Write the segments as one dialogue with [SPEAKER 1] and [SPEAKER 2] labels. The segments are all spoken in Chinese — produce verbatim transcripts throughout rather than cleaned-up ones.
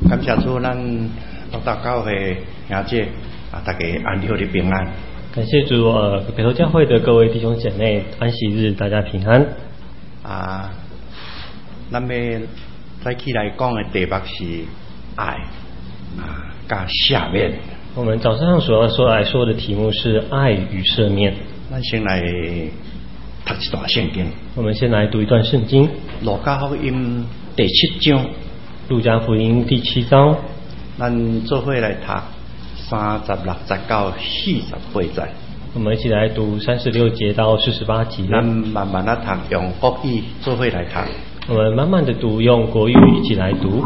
[SPEAKER 1] 感谢主，咱六大教会兄姐啊，大家安好的平安。
[SPEAKER 2] 感谢主，呃，北投教会的各位弟兄姐妹，安息日大家平安。
[SPEAKER 1] 啊，咱们再起来讲的题目是爱啊，加赦免。
[SPEAKER 2] 我们早上所要说来说的题目是爱与赦免。
[SPEAKER 1] 咱先来读一段圣经。
[SPEAKER 2] 我们先来读一段圣经，
[SPEAKER 1] 路加福音第七章。
[SPEAKER 2] 路加福音第七章，
[SPEAKER 1] 咱做伙来读三十六节到四十八节。
[SPEAKER 2] 我们一起来读三十六节到四十八节。
[SPEAKER 1] 咱慢慢的读，用国语做伙来读。
[SPEAKER 2] 我们慢慢的读，用国语一起来读。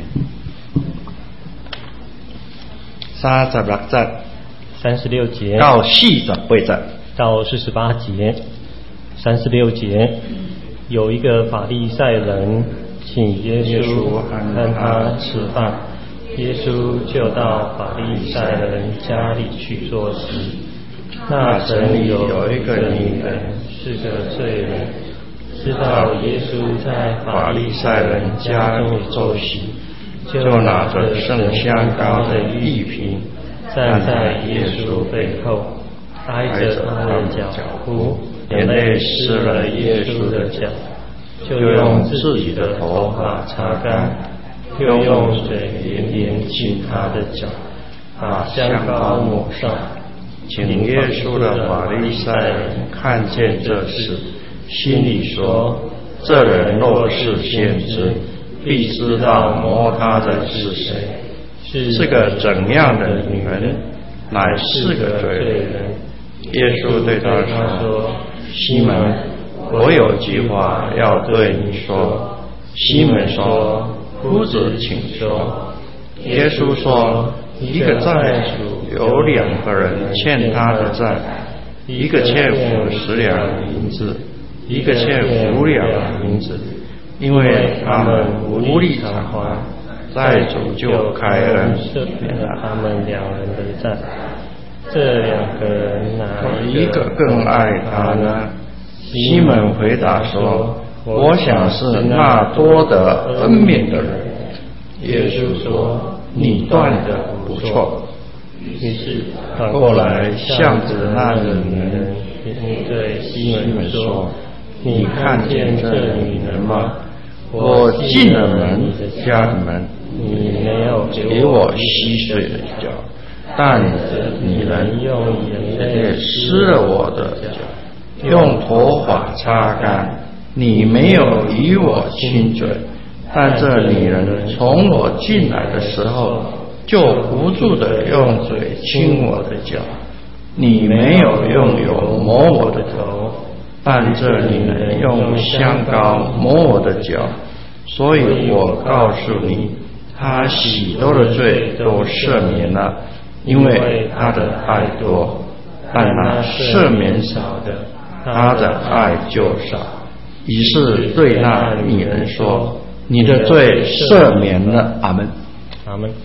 [SPEAKER 1] 三十六节，
[SPEAKER 2] 三十六节
[SPEAKER 1] 到四十八节，
[SPEAKER 2] 到四十八节。三十六节，有一个法利赛人请耶稣和他吃饭，耶稣就到法利赛人家里去坐席。那城里有一个女人是个罪人，知道耶稣在法利赛人家中坐席，就拿着圣香膏的玉瓶，站在耶稣背后，挨着他的脚哭，眼泪湿了耶稣的脚，就用自己的头发擦干，又用水连连浸他的脚，把香膏抹上。
[SPEAKER 1] 请耶稣的法利赛人看见这事，心里说：这人若是先知，必知道摸他的是谁，是个怎样的女人，乃是个罪人。耶稣对他说：西门，我有句话要对你说。西门说：夫子，请说。耶稣说：一个债主有两个人欠他的债，一个欠付十两银子，一个欠五两银子，因为他们无力偿还，债主就开恩赦免了他们两人的债。
[SPEAKER 2] 这两个人哪
[SPEAKER 1] 一个更爱他呢？西门回答说：我想是那多得恩免的人。耶稣说：你断的不错。
[SPEAKER 2] 于是
[SPEAKER 1] 反过来向着那女人
[SPEAKER 2] 对西门说：
[SPEAKER 1] 你看见这女人吗？我进了门，家的门，
[SPEAKER 2] 你没有
[SPEAKER 1] 给我洗水的脚，但你人用眼泪湿了我的脚，用头发擦干，你没有与我亲嘴。但这女人从我进来的时候，就不住地用嘴亲我的脚，你没有用油抹我的头，但这女人用香膏抹我的脚，所以我告诉你，她许多的罪都赦免了，因为她的爱多；但那赦免少的，她的爱就少。于是对那女人说：你的罪赦免了。阿们。
[SPEAKER 2] 阿们。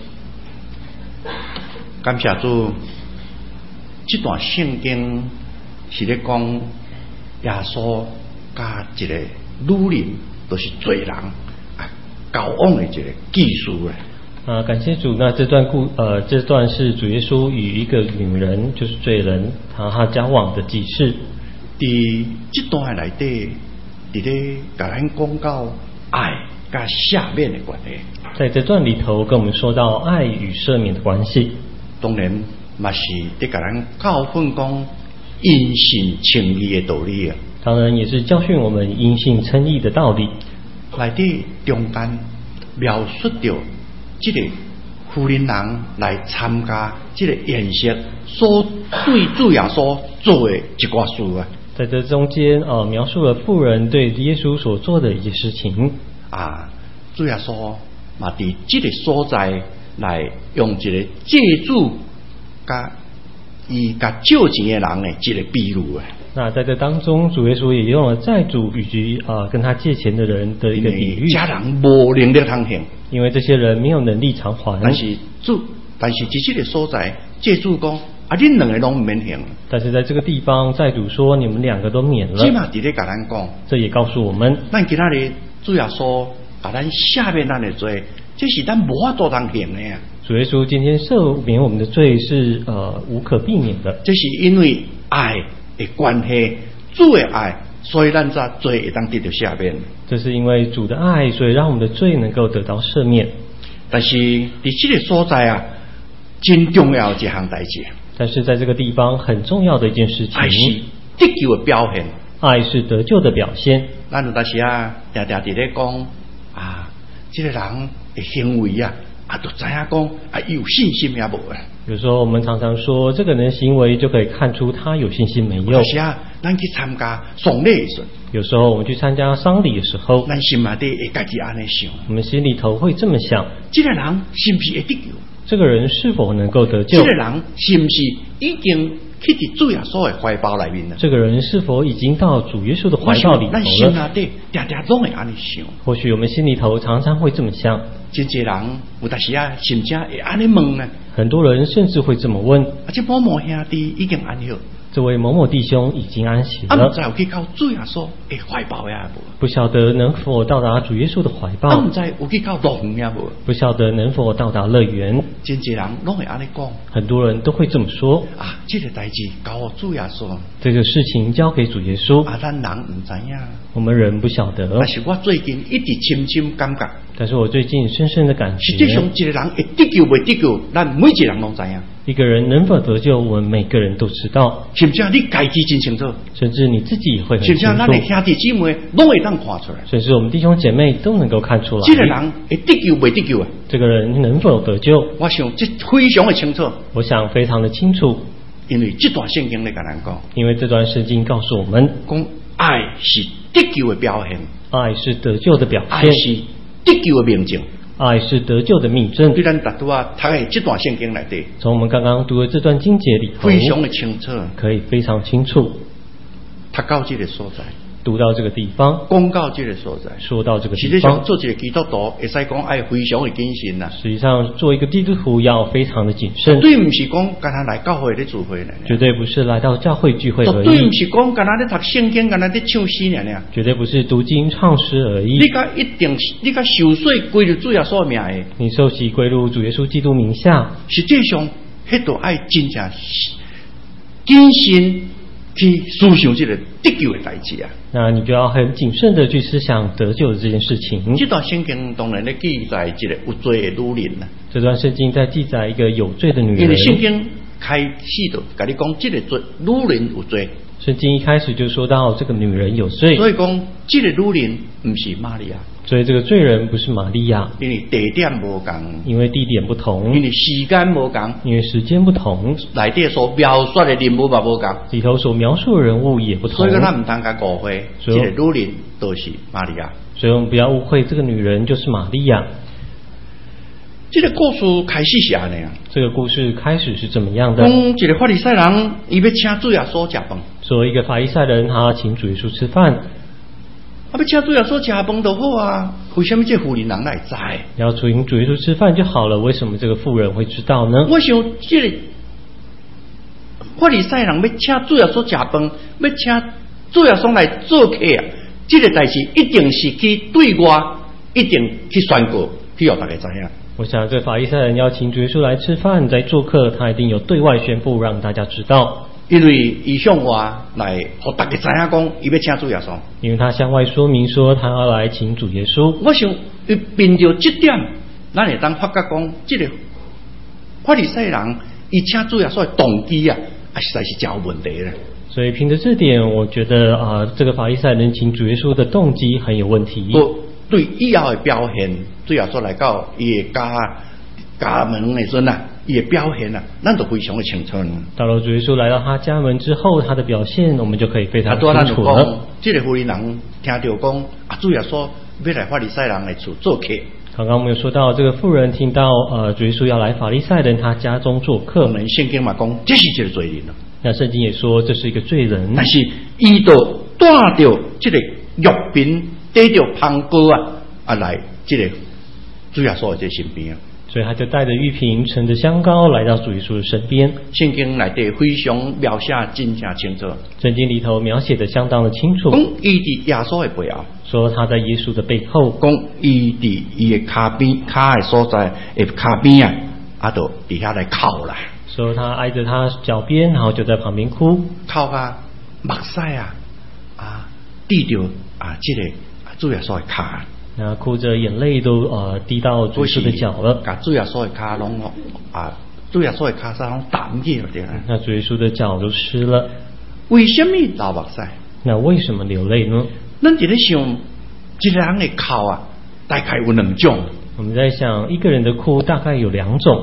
[SPEAKER 1] 感谢主，这段圣经是咧讲耶稣加一个女人，都、就是罪人啊，交往的一个技术咧。
[SPEAKER 2] 啊，感谢主。那这段故呃，这段是主耶稣与一个女人，就是罪人，和他交往的记事。
[SPEAKER 1] 伫这段内底，伫咧甲咱讲到爱加赦免的关系。
[SPEAKER 2] 在这段里头，跟我们说到爱与赦免的关系。
[SPEAKER 1] 当然，嘛是在甲咱教训讲因信称义的道理啊。
[SPEAKER 2] 当然，也是教训我们因信称义的道理。
[SPEAKER 1] 内底中间描述到这个妇人人来参加这个宴席所对主耶稣做的一挂事啊。
[SPEAKER 2] 在这中间，呃，描述了妇人对耶稣所做的一些事情
[SPEAKER 1] 啊。主耶稣嘛，伫这个所在来用一个借主甲伊甲借钱的人的一个比喻啊。
[SPEAKER 2] 那在这当中，主耶稣也用了债主以及啊、呃、跟他借钱的人的一个比喻。
[SPEAKER 1] 家人无能力偿还，
[SPEAKER 2] 因为这些人没有能力偿还。
[SPEAKER 1] 但是主，但是在这个所在，借主讲啊，恁两个拢免还。
[SPEAKER 2] 但是在这个地方，债主说你们两个都免了。
[SPEAKER 1] 这嘛伫咧甲咱讲，
[SPEAKER 2] 这也告诉我们，
[SPEAKER 1] 咱今仔日主耶稣把咱赦免咱的罪， 这是咱无法度通行的啊。
[SPEAKER 2] 主耶稣今天赦免我们的罪是呃无可避免的，
[SPEAKER 1] 这是因为爱的关系，主的爱，所以咱才罪会当得到赦免。
[SPEAKER 2] 这是因为主的爱，所以让我们的罪能够得到赦免。
[SPEAKER 1] 但是伫这个所在啊，真重要一项代志。
[SPEAKER 2] 但是在这个地方很重要的一件事情，
[SPEAKER 1] 爱是得救的表现，
[SPEAKER 2] 爱是得救的表现。
[SPEAKER 1] 咱有当时啊，常常伫咧讲啊，这个人的行为啊。啊，都知影讲啊，有信心也无啊。
[SPEAKER 2] 有时候我们常常说，这个人的行为就可以看出他有信心没有。
[SPEAKER 1] 有时啊，咱去参加丧礼的时候，
[SPEAKER 2] 有时候我们去参加丧礼的时候，
[SPEAKER 1] 咱心内底会家己安尼想，
[SPEAKER 2] 我们心里头会这么想：
[SPEAKER 1] 这个人是不是会得救？
[SPEAKER 2] 这个人是否能够得救？
[SPEAKER 1] 这个人是不是已经去伫主耶稣的怀抱里面了？
[SPEAKER 2] 这个人是否已经到主耶稣的怀抱里头了？
[SPEAKER 1] 咱心内底常常拢会安尼想。
[SPEAKER 2] 或许我们心里头常常会这么想。
[SPEAKER 1] 真侪人有当时啊，甚至会安尼问呢。
[SPEAKER 2] 很多人甚至会这么问：
[SPEAKER 1] 啊，这某某兄弟已经安好，
[SPEAKER 2] 这位某某弟兄已经安息
[SPEAKER 1] 了，
[SPEAKER 2] 啊，
[SPEAKER 1] 不知有去到主耶稣的怀抱也无？
[SPEAKER 2] 不晓得能否到达主耶稣的怀抱？
[SPEAKER 1] 啊，不知有去到乐园也无？
[SPEAKER 2] 不晓得能否到达乐园？
[SPEAKER 1] 真侪人拢会安尼讲，
[SPEAKER 2] 很多人都会这么说
[SPEAKER 1] 啊，这个代志交我主耶稣，
[SPEAKER 2] 这个事情交给主耶稣
[SPEAKER 1] 啊，咱人唔知影，
[SPEAKER 2] 我们人不晓得。
[SPEAKER 1] 但是我最近一直深深感觉，
[SPEAKER 2] 但是我最近深深的感觉，
[SPEAKER 1] 实际上一个人会得救未得救，咱每一个人拢知影。
[SPEAKER 2] 一个人能否得救，我们每个人都知道。
[SPEAKER 1] 甚至你家己真清楚，
[SPEAKER 2] 甚至你自己也会很清楚。
[SPEAKER 1] 甚至咱的兄弟姊妹拢会当看出来。
[SPEAKER 2] 甚至我们弟兄姐妹都能够看出来。
[SPEAKER 1] 这个人会得救未得救啊？
[SPEAKER 2] 这个人能否得救？
[SPEAKER 1] 我想这非常的清楚。
[SPEAKER 2] 我想非常的清楚，
[SPEAKER 1] 因为这段圣经咧，甲咱讲，
[SPEAKER 2] 因为这段圣经告诉我们，
[SPEAKER 1] 讲爱是得救的表现，
[SPEAKER 2] 爱是得救的表现，
[SPEAKER 1] 爱是得救的明证。
[SPEAKER 2] 爱是得救的命证。
[SPEAKER 1] 对咱大多啊，读的这段圣经来的，
[SPEAKER 2] 从我们刚刚读的这段经节里头，
[SPEAKER 1] 非常的清楚，
[SPEAKER 2] 可以非常清楚。
[SPEAKER 1] 读到这个所在，
[SPEAKER 2] 读到这个地方，
[SPEAKER 1] 讲到这个所在，
[SPEAKER 2] 说到这个地方，
[SPEAKER 1] 实际上做一个基督徒，会使讲爱非常的谨慎呐。
[SPEAKER 2] 实际上，做一个基督徒要非常的谨慎。
[SPEAKER 1] 对，不是讲干他来教会的聚会呢，
[SPEAKER 2] 绝对不是来到教会聚会而已。
[SPEAKER 1] 对，不是讲干他在读圣经，干他在唱诗呢，
[SPEAKER 2] 绝对不是读经唱诗而已。
[SPEAKER 1] 你甲一定，你甲受洗归入主耶稣名的，
[SPEAKER 2] 你受洗归入主耶稣基督名下，
[SPEAKER 1] 实际上，迄度爱真正谨慎去思想这个得救的代志啊。
[SPEAKER 2] 那你就要很谨慎的去思想得救的这件事情。
[SPEAKER 1] 这段圣经当然咧记载一个有罪的女人啊。
[SPEAKER 2] 这段圣经在记载一个有罪的女人。
[SPEAKER 1] 因为圣经开始就甲你讲，这个罪女人有罪。
[SPEAKER 2] 圣经一开始就说到这个女人有罪，
[SPEAKER 1] 所以讲这个女人不是玛利亚，
[SPEAKER 2] 所以这个罪人不是玛利亚，
[SPEAKER 1] 因为地点无同，
[SPEAKER 2] 因为地点不同，
[SPEAKER 1] 因为时间无同，
[SPEAKER 2] 因为时间不同，
[SPEAKER 1] 内底所描述的人物嘛无同，
[SPEAKER 2] 里头所描述的人物也不同，
[SPEAKER 1] 所以讲他唔通甲误会，这个女人都是玛利亚，
[SPEAKER 2] 所以我们不要误会这个女人就是玛利亚。
[SPEAKER 1] 这个故事开始是安尼啊。
[SPEAKER 2] 这个故事开始是怎么样的？
[SPEAKER 1] 讲一个法利赛人，伊要请主耶稣食饭。
[SPEAKER 2] 说一个法利赛人，他请主耶稣吃饭。
[SPEAKER 1] 啊，要请主耶稣食饭就好啊。为什么这妇人人来知？
[SPEAKER 2] 要请主耶稣吃饭就好了，为什么这个妇人会知道呢？
[SPEAKER 1] 我想这个法利赛人要请主耶稣食饭，要请主耶稣来做客啊。这个代志一定是去对外，一定去宣告，去让大家知影。
[SPEAKER 2] 我想这法利赛人邀请主耶稣来吃饭，在做客，他一定有对外宣布，让大家知道。
[SPEAKER 1] 因为伊向外来，让大家知影讲，伊要请主耶稣。
[SPEAKER 2] 因为他向外说明说，他要来请主耶稣。
[SPEAKER 1] 我想，凭着这点，咱会当发觉讲，这个法利赛人伊请主耶稣的动机啊，啊实在是真有问题了。
[SPEAKER 2] 所以凭着这点，我觉得啊、呃，这个法利赛人请主耶稣的动机很有问题。
[SPEAKER 1] 对以后的表现，主耶稣来到伊的家家门的时阵啊，伊的表现啊，咱都非常的清楚。
[SPEAKER 2] 到了主耶稣来到他家门之后，他的表现我们就可以非常清楚了。
[SPEAKER 1] 啊，这个妇人人听到讲啊，主耶稣要来法利赛人的厝做客。
[SPEAKER 2] 刚刚我们有说到，这个妇人听到呃主耶稣要来法利赛人他家中做客，
[SPEAKER 1] 我们圣经嘛讲，这是一个罪人了。
[SPEAKER 2] 那圣经也说这是一个罪人，
[SPEAKER 1] 但是伊都带着这个玉瓶，带着香膏啊，啊来这个主耶稣在身边啊。
[SPEAKER 2] 所以他就带着玉瓶，盛着香膏来到主耶稣的身边。
[SPEAKER 1] 圣经内底非常描写真正清楚，
[SPEAKER 2] 圣经里头描写的相当的清楚，
[SPEAKER 1] 讲伊伫耶稣的背后，
[SPEAKER 2] 说他在耶稣的背后，
[SPEAKER 1] 讲伊伫伊的骹边骹的所在的骹边啊，啊，就伫遐来哭啦，
[SPEAKER 2] 说他挨着他脚边，然后就在旁边哭，
[SPEAKER 1] 哭啊，目屎啊，啊，滴着啊，这个主耶稣的骹。
[SPEAKER 2] 那哭着眼泪都呃滴到主耶稣的脚了，
[SPEAKER 1] 把主耶稣的脚拢啊，主耶稣的脚上拢澹去了对啦。
[SPEAKER 2] 那主耶稣的脚都湿了。
[SPEAKER 1] 为什么流目屎？
[SPEAKER 2] 那为什么流泪呢？
[SPEAKER 1] 咱伫咧想，一个人的哭啊，大概有两种。
[SPEAKER 2] 我们在想，一个人的哭大概有两种。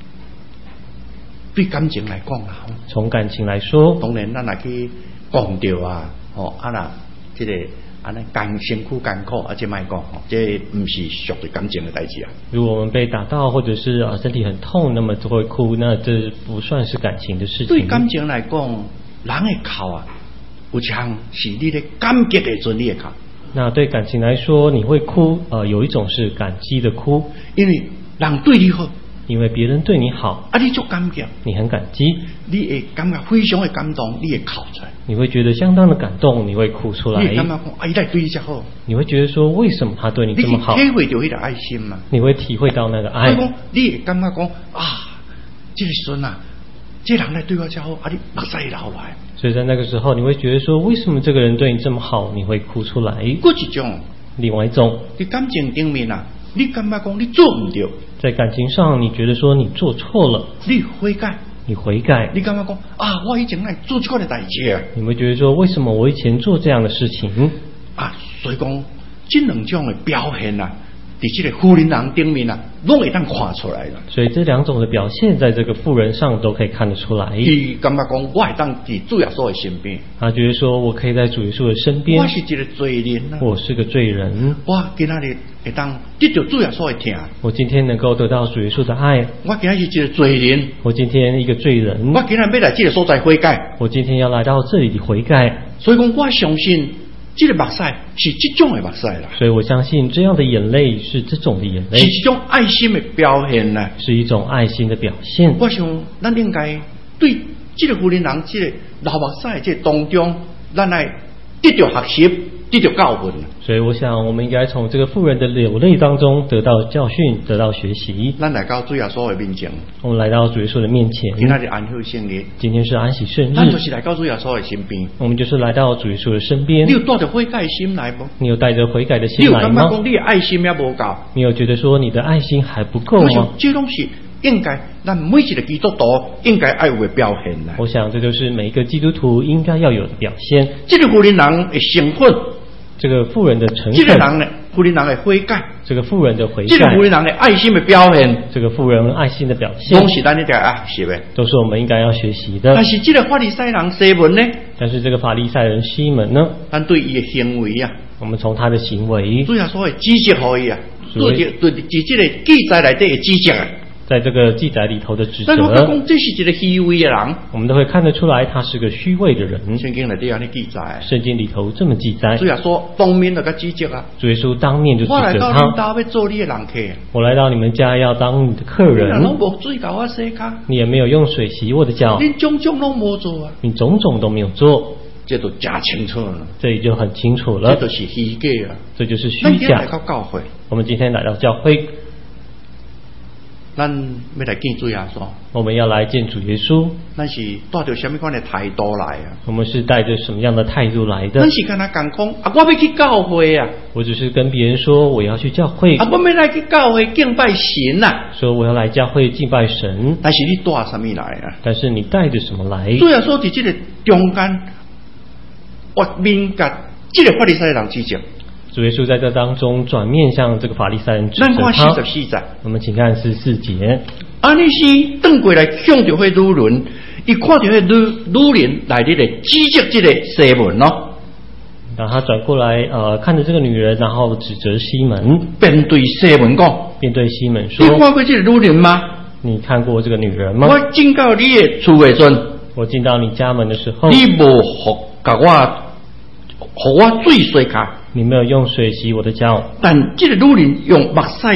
[SPEAKER 1] 对感情来讲啊，
[SPEAKER 2] 从感情来说，
[SPEAKER 1] 当然咱来去讲到啊，哦啊啦，这个。安尼艰辛苦艰苦，而且卖讲吼，这不是属于感情的代志啊。
[SPEAKER 2] 如果我们被打到，或者是啊身体很痛，那么就会哭，那这不算是感情的事情。
[SPEAKER 1] 对感情来讲，人的哭啊，有像是你的感激的阵你的哭。
[SPEAKER 2] 那对感情来说，你会哭，呃，有一种是感激的哭，
[SPEAKER 1] 因为人对你好。
[SPEAKER 2] 因为别人对你好，
[SPEAKER 1] 啊，你就感激，
[SPEAKER 2] 你很感激，
[SPEAKER 1] 你会感觉非常的感动，你会哭出来，
[SPEAKER 2] 你会觉得相当的感动，你会哭出来，
[SPEAKER 1] 你会感觉讲，哎，他对你这好，
[SPEAKER 2] 你会觉得说，为什么他对你这么好？
[SPEAKER 1] 你体会到那个爱心嘛？
[SPEAKER 2] 你会体会到那个爱。
[SPEAKER 1] 你会感觉讲啊，这个孙啊，这人来对我这好，啊，你目屎流来。
[SPEAKER 2] 所以在那个时候，你会觉得说，为什么这个人对你这么好？你会哭出来。
[SPEAKER 1] 过一种，
[SPEAKER 2] 另外一种，
[SPEAKER 1] 你感情顶面啊，你感觉讲你做唔对。
[SPEAKER 2] 在感情上，你觉得说你做错了，
[SPEAKER 1] 你悔改，
[SPEAKER 2] 你悔改，
[SPEAKER 1] 你感觉讲啊，我以前来做这个的代志啊，
[SPEAKER 2] 你会觉得说，为什么我以前做这样的事情
[SPEAKER 1] 啊？所以讲，这两种的表现啊，伫这个妇人人顶面啊，拢会当看出来了。
[SPEAKER 2] 所以这两种的表现，在这个妇人上都可以看得出来。
[SPEAKER 1] 伊感觉讲，我会当伫主耶稣的身边，
[SPEAKER 2] 他觉得说我可以在主耶稣的身边，
[SPEAKER 1] 我是一个罪人啊，
[SPEAKER 2] 我是个罪人，
[SPEAKER 1] 我今仔日会当得到主耶稣的疼，
[SPEAKER 2] 我今天能够得到主耶稣的爱，
[SPEAKER 1] 我今仔是一个罪人，
[SPEAKER 2] 我今天一个罪人，
[SPEAKER 1] 我今仔要来这个所在悔改，
[SPEAKER 2] 我今天要来到这里的悔改，
[SPEAKER 1] 所以讲我相信这个目屎是这种的目屎啦，
[SPEAKER 2] 所以我相信这样的眼泪是这种的眼泪，
[SPEAKER 1] 是一种爱心的表现啦，
[SPEAKER 2] 是一种爱心的表现。
[SPEAKER 1] 我想咱应该对这个妇人人这个流目屎这当中，咱来得到学习，得到教训。
[SPEAKER 2] 所以我想，我们应该从这个妇人的流泪当中得到教训，得到学习。
[SPEAKER 1] 咱来到主耶稣的面前，
[SPEAKER 2] 我们来到主耶稣的面前。
[SPEAKER 1] 今天是安息圣日，
[SPEAKER 2] 今天是安息圣日，
[SPEAKER 1] 咱就是来到主耶稣的身边。
[SPEAKER 2] 我们就是来到主耶稣的身边。
[SPEAKER 1] 你有带着悔改的心来不？
[SPEAKER 2] 你有带着悔改的
[SPEAKER 1] 你有
[SPEAKER 2] 心来吗？
[SPEAKER 1] 感觉讲你的爱心也无够？
[SPEAKER 2] 你有觉得说你的爱心还不够
[SPEAKER 1] 我想
[SPEAKER 2] 吗？
[SPEAKER 1] 这东西应该咱每一个基督徒应该要有的表现啦。
[SPEAKER 2] 我想这就是每一个基督徒应该要有的表现。
[SPEAKER 1] 这个妇人人的身份，
[SPEAKER 2] 这个妇人的诚
[SPEAKER 1] 这个
[SPEAKER 2] 恳，
[SPEAKER 1] 人呢，妇人人的悔改，
[SPEAKER 2] 这个妇人的悔
[SPEAKER 1] 这个妇
[SPEAKER 2] 改，
[SPEAKER 1] 人人的爱心的表现，
[SPEAKER 2] 这个妇人爱心的表现，
[SPEAKER 1] 拢是咱一定要学习的。
[SPEAKER 2] 都是我们应该要学习的
[SPEAKER 1] 但。是这个法利赛人西门呢，
[SPEAKER 2] 但是这个法利赛人西门呢，
[SPEAKER 1] 咱对伊的行为啊，
[SPEAKER 2] 我们从他的行为，
[SPEAKER 1] 主要所谓指责可以啊，
[SPEAKER 2] 所以
[SPEAKER 1] 对对对，这个记载内底的指责啊。
[SPEAKER 2] 在这个记载里头的指
[SPEAKER 1] 但我
[SPEAKER 2] 责，
[SPEAKER 1] 讲这是一个虚伪的人，
[SPEAKER 2] 我们都会看得出来他是个虚伪的人。
[SPEAKER 1] 圣经内底安尼记载，
[SPEAKER 2] 圣经里头这么记载，
[SPEAKER 1] 主要说当面那个指责啊，
[SPEAKER 2] 主耶稣当面就指
[SPEAKER 1] 我来到
[SPEAKER 2] 责他
[SPEAKER 1] 恁家要做你的人客，
[SPEAKER 2] 我来到你们家要当你的客
[SPEAKER 1] 你若拢
[SPEAKER 2] 人，
[SPEAKER 1] 无水甲我洗脚，
[SPEAKER 2] 你也没有用水洗我的脚，
[SPEAKER 1] 恁种种拢无做啊，
[SPEAKER 2] 你种种都没有做，
[SPEAKER 1] 这都真清楚了，
[SPEAKER 2] 这里就很清楚
[SPEAKER 1] 这
[SPEAKER 2] 了，
[SPEAKER 1] 都是虚假啊。
[SPEAKER 2] 这就是
[SPEAKER 1] 咱今天来
[SPEAKER 2] 虚假。
[SPEAKER 1] 到教会，
[SPEAKER 2] 我们今天来到教会，
[SPEAKER 1] 咱要来见主耶稣，
[SPEAKER 2] 我们要来见主耶稣，
[SPEAKER 1] 咱是带着什么款的态度来啊？
[SPEAKER 2] 我们是带着什么样的态度来的
[SPEAKER 1] 咱？是跟他讲讲啊，我要去教会啊，
[SPEAKER 2] 我只是跟别人说我要去教会，
[SPEAKER 1] 啊，我要来去教会敬拜神啊，
[SPEAKER 2] 说我要来教会敬拜神，
[SPEAKER 1] 但是你带什么来啊？
[SPEAKER 2] 但是你带着什么来？
[SPEAKER 1] 主耶稣在这个中间，我面甲这个法利赛人指责。
[SPEAKER 2] 主耶稣在这当中转面向这个法利赛人指责
[SPEAKER 1] 咱看四
[SPEAKER 2] 他
[SPEAKER 1] 十。四节，
[SPEAKER 2] 我们请看十四节，
[SPEAKER 1] 安尼是转过来向着迄女人，伊看到迄女女人来咧来指责这个西门咯，
[SPEAKER 2] 然后他转过来，呃，看着这个女人，然后指责西门，
[SPEAKER 1] 便对西门讲：
[SPEAKER 2] 便对西门
[SPEAKER 1] 你
[SPEAKER 2] 说
[SPEAKER 1] 看过这个女人吗？：“
[SPEAKER 2] 你看过这个女人吗？
[SPEAKER 1] 我进到你的厝的时阵，
[SPEAKER 2] 我进到你家门的时候，
[SPEAKER 1] 你无互甲我，互我水洗脚，
[SPEAKER 2] 你没有用水洗我的脚，
[SPEAKER 1] 但这个女人用目屎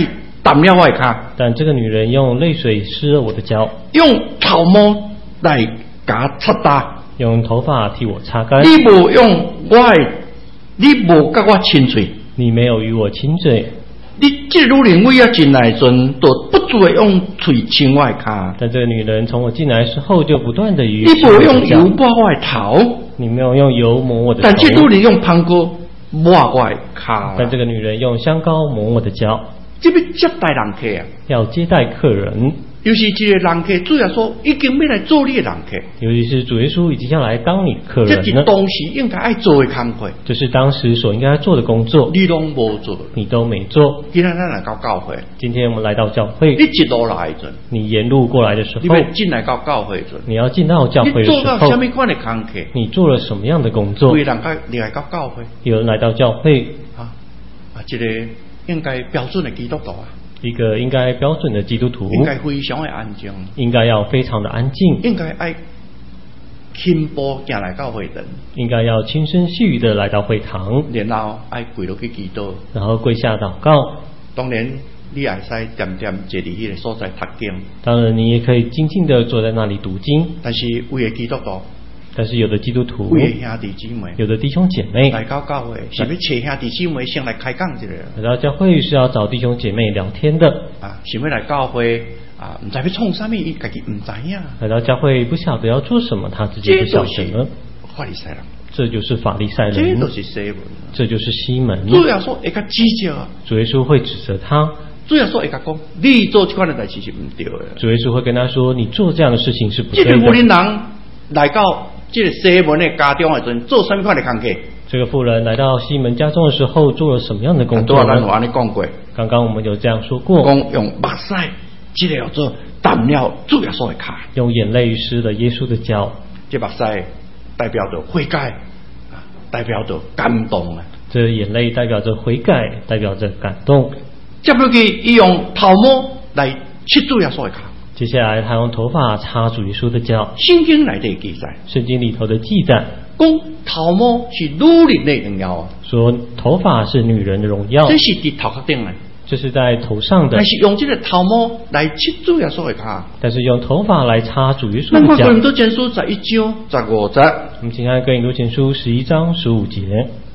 [SPEAKER 1] 淡了我的脚，
[SPEAKER 2] 但这个女人用泪水湿了我的脚，
[SPEAKER 1] 用头毛来甲擦打，
[SPEAKER 2] 用头发替我擦干。
[SPEAKER 1] 你无用我的，你无甲我亲嘴，
[SPEAKER 2] 你没有与我亲嘴。
[SPEAKER 1] 你这个女人为要进来阵，都不住的用嘴亲我的脚。
[SPEAKER 2] 但这个女人从我进来之后，就不断的与
[SPEAKER 1] 你无用油抹我的头，
[SPEAKER 2] 你没有用油抹我的头。
[SPEAKER 1] 但这女人用香膏抹我的脚。
[SPEAKER 2] 但这个女人用香膏抹我的脚。
[SPEAKER 1] 这要接待人客啊，
[SPEAKER 2] 要接待客人。
[SPEAKER 1] 尤其这个人客，主要说已经要来做你的人客，
[SPEAKER 2] 尤其是主耶稣已经要来当你客人了。
[SPEAKER 1] 这是当时应该爱做的工作，
[SPEAKER 2] 这是当时所应该做的工作，
[SPEAKER 1] 你拢无做，
[SPEAKER 2] 你都没做。
[SPEAKER 1] 今天咱来到教会，
[SPEAKER 2] 今天我们来到教会，
[SPEAKER 1] 你一路来阵，
[SPEAKER 2] 你沿路过来的时候，
[SPEAKER 1] 你要进来到教会阵，
[SPEAKER 2] 你要进到教会的时候，
[SPEAKER 1] 你做到什么款的工课？
[SPEAKER 2] 你做了什么样的工作？
[SPEAKER 1] 有人来到教会，
[SPEAKER 2] 有人来到教会
[SPEAKER 1] 啊啊，这个应该标准的基督徒啊。
[SPEAKER 2] 一个应该标准的基督徒，
[SPEAKER 1] 应该非常的安静，
[SPEAKER 2] 应该要非常的安静，
[SPEAKER 1] 应该爱轻步行来到会堂，
[SPEAKER 2] 应该要轻声细语的来到会堂，
[SPEAKER 1] 然后爱跪落去祈祷，
[SPEAKER 2] 然后跪下祷告。
[SPEAKER 1] 当然，你也使点点坐伫迄个所在读经。
[SPEAKER 2] 当然，你也可以静静的坐在那里读经。
[SPEAKER 1] 但是有的基督徒，
[SPEAKER 2] 但是有的基督徒，
[SPEAKER 1] 有的兄弟姊妹，
[SPEAKER 2] 有的弟兄姐妹
[SPEAKER 1] 来到教会，是要找兄弟姊妹先来开讲一下。
[SPEAKER 2] 来到教会是要找弟兄姐妹聊天的
[SPEAKER 1] 啊，想要来教会啊，唔知要创啥物，伊家己唔知影。
[SPEAKER 2] 来到教会不晓得要做什么，他自己不晓得。
[SPEAKER 1] 法利赛人，
[SPEAKER 2] 这就是法利赛人，
[SPEAKER 1] 这都是西门，
[SPEAKER 2] 这就是西门。
[SPEAKER 1] 主要说会甲指责啊，
[SPEAKER 2] 主耶稣会指责他。
[SPEAKER 1] 主要说会甲讲，你做这款的代志是唔对的。
[SPEAKER 2] 主耶稣会跟他说，你做这样的事情是不对的。
[SPEAKER 1] 这个妇人人来到这个西门的家中的时候，做什么款的工课？
[SPEAKER 2] 这个妇人来到西门家中的时候，做了什么样的工作呢？
[SPEAKER 1] 刚刚我安尼讲过，
[SPEAKER 2] 刚刚我们有这样说过，
[SPEAKER 1] 讲用目屎，这个叫做淡了主耶稣的脚，
[SPEAKER 2] 用眼泪湿了耶稣的脚。
[SPEAKER 1] 这目屎代表着悔改，啊，代表着感动啊。
[SPEAKER 2] 这眼泪代表着悔改，代表着感动。
[SPEAKER 1] 接落去，伊用头毛来擦主耶稣的脚。
[SPEAKER 2] 接下来，他用头发擦主耶稣的脚。
[SPEAKER 1] 圣经内底记载，
[SPEAKER 2] 圣经里头的记载，
[SPEAKER 1] 讲头毛是女人的荣耀啊。
[SPEAKER 2] 说头发是女人的荣耀，
[SPEAKER 1] 这是伫头壳顶的，
[SPEAKER 2] 这是在头上的。
[SPEAKER 1] 但是用这个头毛来擦主耶稣的脚，
[SPEAKER 2] 但是用头发来擦主耶稣的脚。
[SPEAKER 1] 那么哥林多前书十一章十五节，
[SPEAKER 2] 我们请看哥林多前书十一章十五节。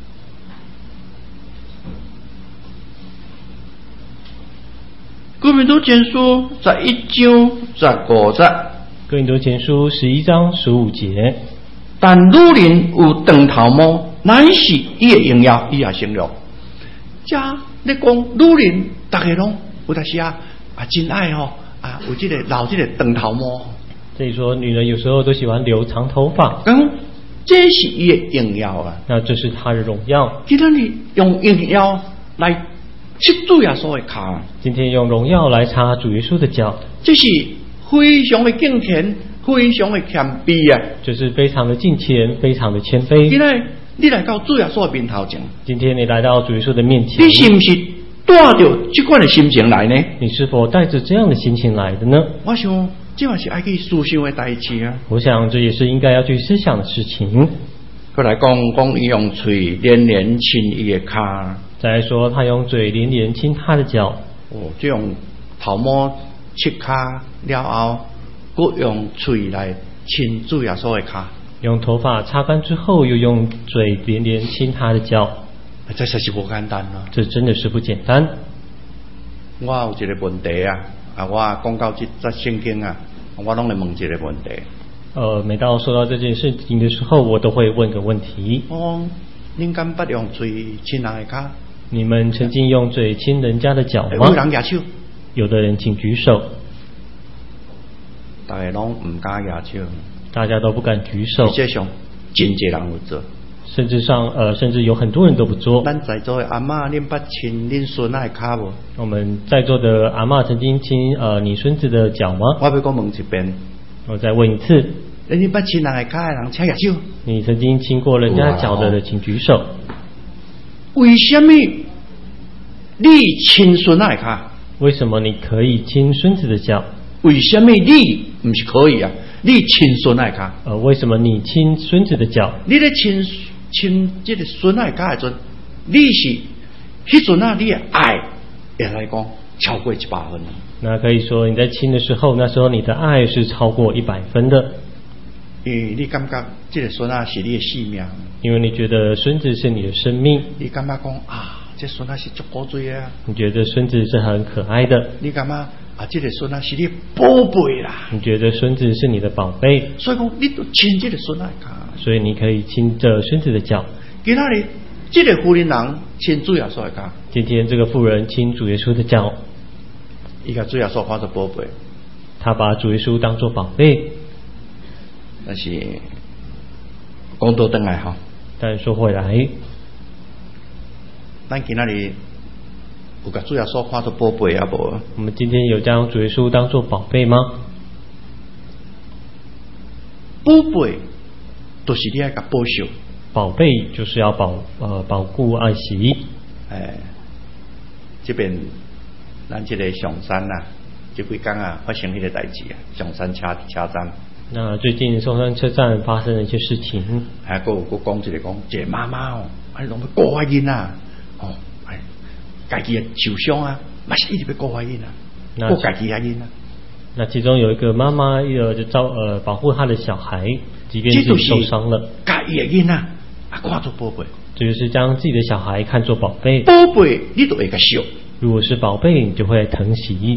[SPEAKER 1] 哥林多前书十一章十五节，
[SPEAKER 2] 哥林多前书十一章十五节。
[SPEAKER 1] 但女人有长头毛，乃是伊的荣耀，伊也成了。这你讲女人，大家拢有当时啊啊真爱吼啊，有这个留这个长头毛。
[SPEAKER 2] 所以说，女人有时候都喜欢留长头发。
[SPEAKER 1] 嗯，这是伊的荣耀啊。
[SPEAKER 2] 那这是她的荣耀。
[SPEAKER 1] 今天你用荣耀来擦主耶稣的脚，
[SPEAKER 2] 今天用荣耀来擦主耶稣的脚，
[SPEAKER 1] 这是非常的敬虔，非常的谦卑啊！
[SPEAKER 2] 就是非常的敬虔，非常的谦卑。
[SPEAKER 1] 今天你来到主耶稣的面头前，
[SPEAKER 2] 今天你来到主耶稣的面前，
[SPEAKER 1] 你是不是带着这款的心情来呢？
[SPEAKER 2] 你是否带着这样的心情来的呢？
[SPEAKER 1] 我想这也是爱去思想的代志啊。
[SPEAKER 2] 我想这也是应该要去思想的事情。
[SPEAKER 1] 再来讲讲伊用嘴连连亲伊的脚。
[SPEAKER 2] 再来说，他用嘴连连亲他的脚。
[SPEAKER 1] 哦，这用头毛切脚了后，佮用嘴来亲主耶稣的脚。
[SPEAKER 2] 用头发擦干之后，又用嘴连连亲他的脚。
[SPEAKER 1] 这实是不简单啊！
[SPEAKER 2] 这真的是不简单。
[SPEAKER 1] 我有一个问题啊，啊，我讲到这这圣经啊，我拢会问一个问题。
[SPEAKER 2] 呃，每到说到这件事情的时候，我都会问个问题。
[SPEAKER 1] 哦，恁敢捌用嘴亲人的脚？
[SPEAKER 2] 你们曾经用嘴亲人家的脚吗？
[SPEAKER 1] 有人举手，
[SPEAKER 2] 有的人请举手。
[SPEAKER 1] 大家拢唔敢举手，
[SPEAKER 2] 大家都不敢举手。
[SPEAKER 1] 实际上，真侪人有做。
[SPEAKER 2] 甚至上呃，甚至有很多人都不做。
[SPEAKER 1] 咱在座的阿嬷，恁捌亲恁孙仔的脚无？
[SPEAKER 2] 我们在座的阿嬷曾经亲呃你孙子的脚吗？
[SPEAKER 1] 我要讲问一遍。
[SPEAKER 2] 我再问一次。
[SPEAKER 1] 你捌亲人的脚的人，请举手。
[SPEAKER 2] 你曾经亲过人家脚的，请举手。
[SPEAKER 1] 为什么你亲孙仔的脚？
[SPEAKER 2] 为什么你可以亲孙子的脚？
[SPEAKER 1] 为什么你不是可以啊？你亲孙仔的脚？
[SPEAKER 2] 呃，为什么你亲孙子的脚？
[SPEAKER 1] 你咧亲亲这个孙仔的脚的时阵，你是迄阵啊，你的爱会来讲， 超过一百分。
[SPEAKER 2] 那可以说你在亲的时候，那时候你的爱是超过一百分的。
[SPEAKER 1] 因为你感觉这个孙仔是你的性命，
[SPEAKER 2] 因为你觉得孙子是你的生命，
[SPEAKER 1] 你感觉讲啊，这孙仔是足古锥啊，
[SPEAKER 2] 你觉得孙子是很可爱的，
[SPEAKER 1] 你感觉啊，这个孙仔是你宝贝啦，
[SPEAKER 2] 你觉得孙子是你的宝贝，
[SPEAKER 1] 所以讲你都亲这个孙仔脚，
[SPEAKER 2] 所以你可以亲着孙子的脚。
[SPEAKER 1] 今仔日这个妇人人亲主耶稣的脚，
[SPEAKER 2] 今天这个妇人亲主耶稣的脚，
[SPEAKER 1] 伊甲主耶稣看作宝贝，
[SPEAKER 2] 他把主耶稣当作宝贝。
[SPEAKER 1] 但是讲到转来哈，
[SPEAKER 2] 但说回来，
[SPEAKER 1] 咱今仔日有甲主耶稣看作宝贝啊无？
[SPEAKER 2] 我们今天有将主耶稣当作宝贝吗？
[SPEAKER 1] 宝贝都是你要甲保守，
[SPEAKER 2] 宝贝就是要保呃保护爱惜。
[SPEAKER 1] 哎，这边咱这个上山啊，这几天啊发生迄个代志啊，上山车车站。
[SPEAKER 2] 那最近松山车站发生了一些事情，
[SPEAKER 1] 还有个讲一个讲，一个妈妈哦，哎，拢要顾怀囡啊，哦，哎，家己的受伤啊，嘛是一直要顾怀囡啊，顾家己的囡啊。
[SPEAKER 2] 那其中有一个妈妈，呃，就照呃保护她的小孩，即便自己受伤了，
[SPEAKER 1] 家己的囡啊，啊，看作宝贝，
[SPEAKER 2] 这就是将自己的小孩看作宝贝。
[SPEAKER 1] 宝贝，你都会甲惜。
[SPEAKER 2] 如果是宝贝，你就会疼惜。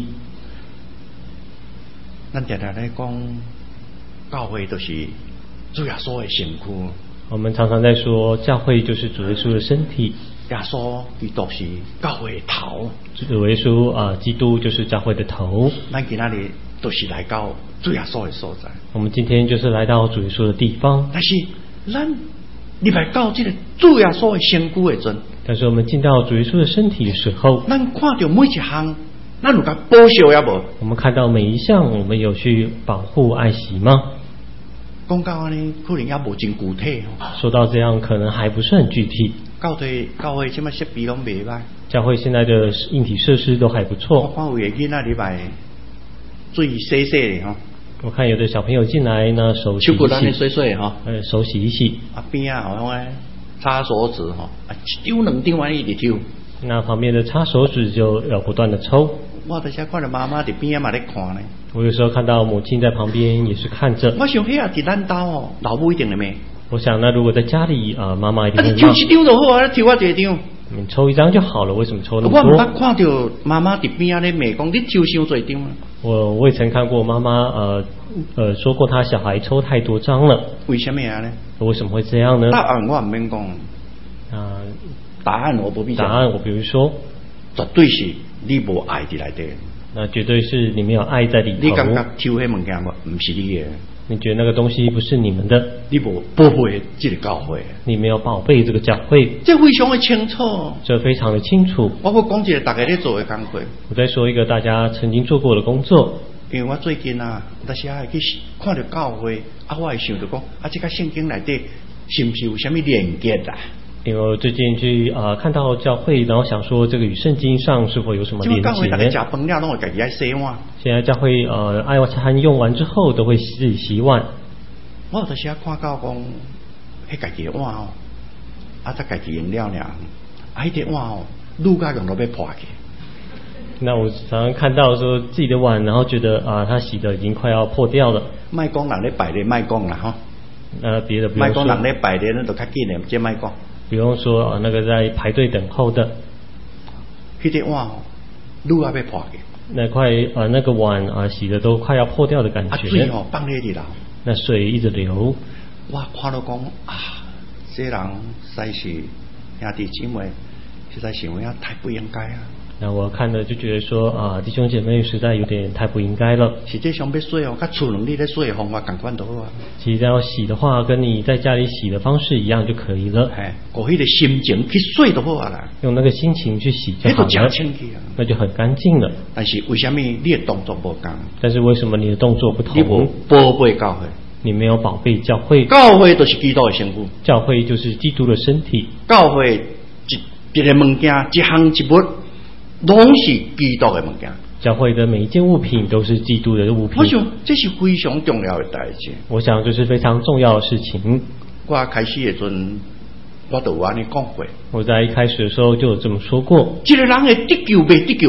[SPEAKER 1] 咱常常在讲。教会都是主耶稣的身躯。
[SPEAKER 2] 我们常常在说，教会就是主耶稣的身体。
[SPEAKER 1] 耶稣基督是教会的头。
[SPEAKER 2] 主耶稣啊、呃，基督就是教会的头。
[SPEAKER 1] 咱今仔日都是来到主耶稣的所在。
[SPEAKER 2] 我们今天就是来到主耶稣的地方。
[SPEAKER 1] 但是咱入来到这个主耶稣的身躯的阵，
[SPEAKER 2] 但是我们进到主耶稣的身体的时候，
[SPEAKER 1] 咱看到每一项。咱有甲保守也无？
[SPEAKER 2] 我们看到每一项，我们有去保护爱惜吗？
[SPEAKER 1] 讲到安尼，可能也无真具体。
[SPEAKER 2] 说到这样，可能还不是很具体。
[SPEAKER 1] 教会教会现在设备拢袂歹。
[SPEAKER 2] 教会现在的硬体设施都还不错。
[SPEAKER 1] 我看有个囡仔入来，水洗洗的吼。
[SPEAKER 2] 我看有的小朋友进来呢，手洗一洗，
[SPEAKER 1] 手骨咱水水吼，
[SPEAKER 2] 呃，手洗一洗。
[SPEAKER 1] 啊边啊，好像擦手指吼，啊一丢两丢安尼一直丢。
[SPEAKER 2] 那旁边的擦手指就要不断的抽。
[SPEAKER 1] 我在遐看到妈妈在边啊嘛在看呢。
[SPEAKER 2] 我有时候看到母亲在旁边也是看着。
[SPEAKER 1] 我想遐啊，伫咱家哦，老母一定了没？
[SPEAKER 2] 我想那如果在家里啊、呃，妈妈一定会骂。
[SPEAKER 1] 你抽一张就好啊，抽我一张。
[SPEAKER 2] 你抽一张就好了，为什么抽那么多？
[SPEAKER 1] 我唔捌看到妈妈伫边啊咧骂讲，你抽伤多张啊。我
[SPEAKER 2] 我也曾看过妈妈呃呃说过她小孩抽太多张了。
[SPEAKER 1] 为什么啊呢？
[SPEAKER 2] 为什么会这样呢？
[SPEAKER 1] 答案我唔免讲。
[SPEAKER 2] 啊，
[SPEAKER 1] 答案我不必讲。
[SPEAKER 2] 答案我比如说，
[SPEAKER 1] 绝对是你无爱伫内底。
[SPEAKER 2] 那绝对是你没有爱在里头。
[SPEAKER 1] 你感觉抽迄物件无？唔是你的。
[SPEAKER 2] 你觉得那个东西不是你们的？
[SPEAKER 1] 你无宝贝这个教会。
[SPEAKER 2] 你没有宝贝这个教会。
[SPEAKER 1] 这非常的清楚。
[SPEAKER 2] 这非常的清楚。
[SPEAKER 1] 我要讲一个大家咧做的工作。
[SPEAKER 2] 我再说一个大家曾经做过的工作。
[SPEAKER 1] 因为我最近啊，有时啊去看到教会，啊，我会想着讲，啊，这个圣经内底是不是有什么连结啊？
[SPEAKER 2] 因为我最近去啊、呃、看到教会，然后想说这个与圣经上是否有什么连结？
[SPEAKER 1] 教会大家食饭了，拢会家己爱洗碗。
[SPEAKER 2] 现在教会呃爱餐用完之后都会自己洗碗。
[SPEAKER 1] 我有时啊看到讲，迄家己的碗哦，啊，再家己用了呢，啊，迄个碗哦，愈加用到要破去。
[SPEAKER 2] 那我常常看到说自己的碗，然后觉得啊，它洗的已经快要破掉了。
[SPEAKER 1] 卖讲人咧摆咧，卖讲啦哈。
[SPEAKER 2] 呃，别的不用说。
[SPEAKER 1] 卖讲人咧摆咧，那都较紧的，这卖讲。
[SPEAKER 2] 不用说啊，那个在排队等候的。
[SPEAKER 1] 迄个碗哦，愈加要破去。
[SPEAKER 2] 那块呃那个碗啊，洗的都快要破掉的感觉。
[SPEAKER 1] 啊，水哦放咧里头。
[SPEAKER 2] 那水一直流。
[SPEAKER 1] 我看到讲啊，这人实在是兄弟姊妹，实在想呀太不应该啊。
[SPEAKER 2] 那我看了就觉得说啊，弟兄姐妹实在有点太不应该了。
[SPEAKER 1] 实际上要洗哦，甲厝两日咧洗的方法同款就好啊。
[SPEAKER 2] 其实要洗的话，跟你在家里洗的方式一样就可以了。
[SPEAKER 1] 哎，过迄个心情去洗就好啊啦。
[SPEAKER 2] 用那个心情去洗就好了。
[SPEAKER 1] 那就清气啊，
[SPEAKER 2] 那就很干净了。
[SPEAKER 1] 但是为什么你的动作不同？
[SPEAKER 2] 但是为什么你的动作不同？
[SPEAKER 1] 你无宝贝教会，
[SPEAKER 2] 你没有宝贝教会。
[SPEAKER 1] 教会就是基督的身躯。
[SPEAKER 2] 教会就是基督的身体。
[SPEAKER 1] 教会一一个物件，一项一物。拢是基督的物件。
[SPEAKER 2] 教会的每一件物品都是基督的物品。
[SPEAKER 1] 我想这是非常重要的代志。
[SPEAKER 2] 我想这是非常重要的事情。
[SPEAKER 1] 我开始的阵，我就有安尼讲过。
[SPEAKER 2] 我在一开始的时候就有这么说过。
[SPEAKER 1] 一个人的得救未得救，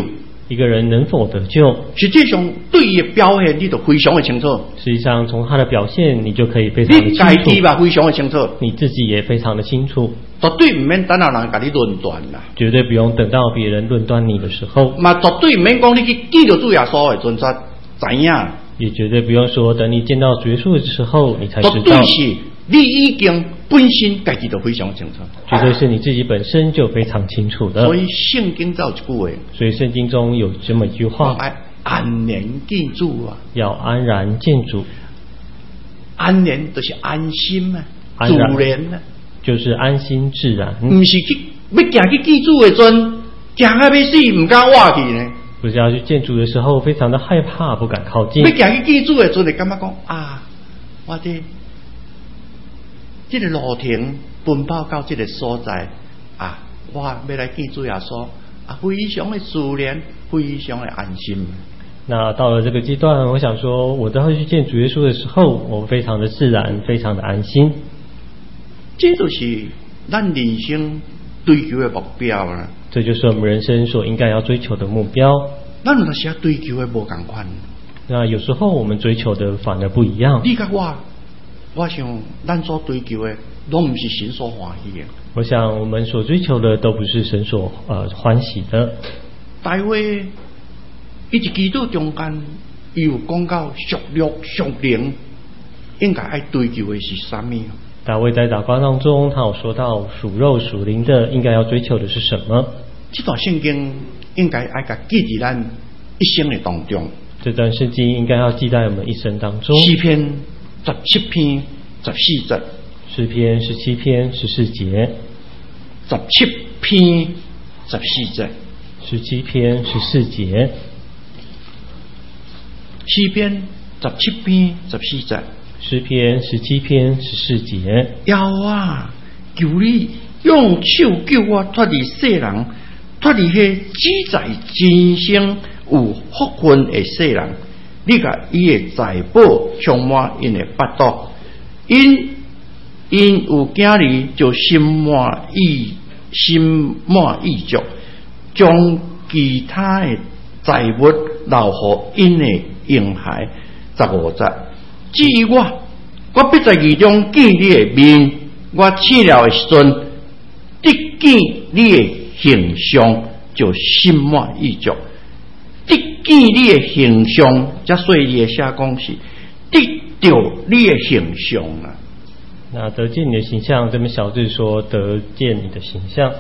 [SPEAKER 2] 一个人能否得救，
[SPEAKER 1] 实际上对伊的表现你都非常的清楚。
[SPEAKER 2] 实际上从他的表现，你就可以非常的
[SPEAKER 1] 你
[SPEAKER 2] 清楚。
[SPEAKER 1] 家己嘛非常的清楚，
[SPEAKER 2] 你自己也非常的清楚，
[SPEAKER 1] 绝对唔免等下人甲你论断啦。
[SPEAKER 2] 绝对不用等到别人论断你的时候，
[SPEAKER 1] 嘛绝对唔免讲你去见到主耶稣的阵才知影。
[SPEAKER 2] 也绝对不用说等你见到主耶稣的时候你才知
[SPEAKER 1] 绝
[SPEAKER 2] 道。
[SPEAKER 1] 对是你已经本身家己就非常清楚。
[SPEAKER 2] 绝对是你自己本身就非常清楚的。
[SPEAKER 1] 所以圣经才有一句话，
[SPEAKER 2] 所以圣经中有这么一句话，
[SPEAKER 1] 爱安然见主啊。
[SPEAKER 2] 要安然见主。
[SPEAKER 1] 安然就是安心啊，自
[SPEAKER 2] 安然
[SPEAKER 1] 然啊，
[SPEAKER 2] 就是安心自然，
[SPEAKER 1] 唔是去要行去见主的阵，行啊要死唔敢活去呢。
[SPEAKER 2] 不是要去见主的时候非常的害怕不敢靠近，
[SPEAKER 1] 要行去见主的阵，就感觉讲啊，我这这个路程奔跑到这个所在啊，我要来见主耶稣啊，非常的自然，非常的安心。
[SPEAKER 2] 那到了这个阶段，我想说我都要去见主耶稣的时候，我非常的自然，非常的安心。
[SPEAKER 1] 这就是咱人生追求的目标啦。
[SPEAKER 2] 这就是我们人生所应该要追求的目标。
[SPEAKER 1] 咱有当时追求的无同款。
[SPEAKER 2] 那有时候我们追求的反而不一样。
[SPEAKER 1] 你甲我，我想咱所追求的，都不是神所欢喜的。
[SPEAKER 2] 我想我们所追求的都不是神所呃欢喜的。
[SPEAKER 1] 大卫一直基督中间，伊有讲到属肉属灵，应该爱追求的是什么？
[SPEAKER 2] 大卫在祷告当中，他有说到属肉属灵的应该要追求的是什么？
[SPEAKER 1] 这段圣经应该爱甲记在咱一生的当中。
[SPEAKER 2] 这段圣经应该要记在我们一生当中。
[SPEAKER 1] 诗篇十七篇十四节，
[SPEAKER 2] 诗篇十七篇十四节，
[SPEAKER 1] 十七篇十四节，
[SPEAKER 2] 十七篇十四节，
[SPEAKER 1] 诗篇十七篇十四节，
[SPEAKER 2] 诗篇十七篇十四节。
[SPEAKER 1] 耶和华，求你用手救我脱离世人，脱离迄只在今生有福分的世人。你甲伊的财宝充满因的腹肚，因因有囝儿就心满意心满意足，将其他的财物留予因的婴孩。十五节，至于我，我必在其中见你的面，我醒了的时阵，得见你的形象，就心满意足。得见你的形象，这所以你的写讲是得到你的形象啊。
[SPEAKER 2] 那得见你的形象，这么小字说得见你的形象。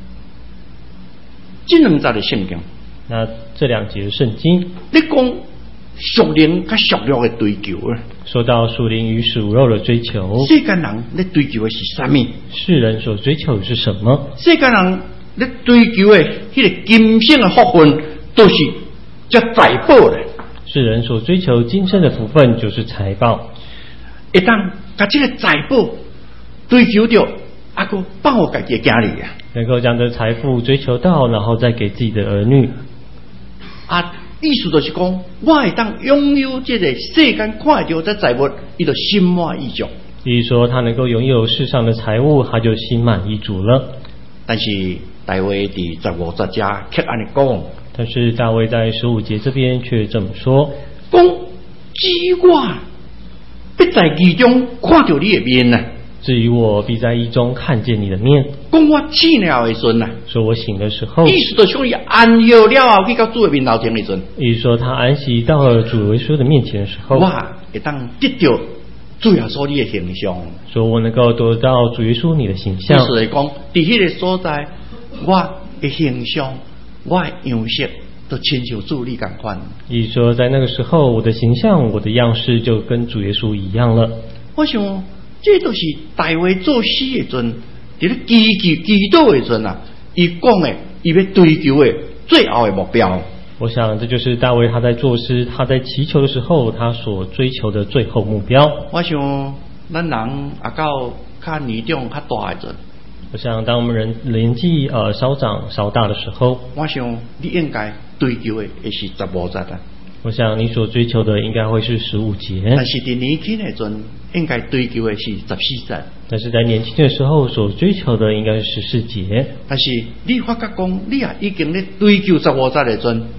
[SPEAKER 1] 这两节的圣经，
[SPEAKER 2] 那这两节的圣经，
[SPEAKER 1] 你讲属灵甲属肉的追求啊。
[SPEAKER 2] 说到属灵与属肉的追求，
[SPEAKER 1] 世间人咧追求的是什么？
[SPEAKER 2] 世人所追求的是什么？
[SPEAKER 1] 世间人咧追求的迄个今生的福分，都是这财宝咧。
[SPEAKER 2] 世人所追求今生的福分就是财宝。
[SPEAKER 1] 一旦把这个财宝追求到，啊个帮我家己家里啊，
[SPEAKER 2] 能够将这财富追求到，然后再给自己的儿女。
[SPEAKER 1] 啊，意思就是讲，我会当拥有这个世间看到这财物，伊就心满意足。
[SPEAKER 2] 比如说，他能够拥有世上的财物，他就心满意足了。
[SPEAKER 1] 但是大卫伫十五节却安尼讲，
[SPEAKER 2] 但是大卫在十五节这边却这么说：
[SPEAKER 1] 讲只我必在其中看到你的面啊。
[SPEAKER 2] 至于我必在意中看见你的面。
[SPEAKER 1] 讲我醒了的时阵啊，
[SPEAKER 2] 说我醒的时候，
[SPEAKER 1] 意思就是讲伊安息了后去到主的面头前的时阵，
[SPEAKER 2] 意思说他安息到了主耶稣的面前的时候，
[SPEAKER 1] 我会当得到主耶稣你的形象。
[SPEAKER 2] 说我能够得到主耶稣你的形象。
[SPEAKER 1] 意思来讲，伫迄个所在，我的形象，我的样式，都亲像主你共款。
[SPEAKER 2] 意思说在那个时候，我的形象，我的样式就跟主耶稣一样了。
[SPEAKER 1] 我想，这都是大卫做诗的阵，伫咧祈求祈祷的阵啊，伊讲的，伊要追求的最后的目标。
[SPEAKER 2] 我想这就是大卫他在作诗，他在祈求的时候，他所追求的最后目标。
[SPEAKER 1] 我想，咱人啊到较年长较大的阵，
[SPEAKER 2] 我想当我们人年纪呃稍长稍大的时候，
[SPEAKER 1] 我想你应该追求的也是十五节啊。
[SPEAKER 2] 我想你所追求的应该会是十五节，
[SPEAKER 1] 但是伫年轻的阵，应该追求的是十四节。
[SPEAKER 2] 但是在年轻的时候所追求的应该是十四节。
[SPEAKER 1] 但是你发觉讲，你也已经咧追求十五节的阵，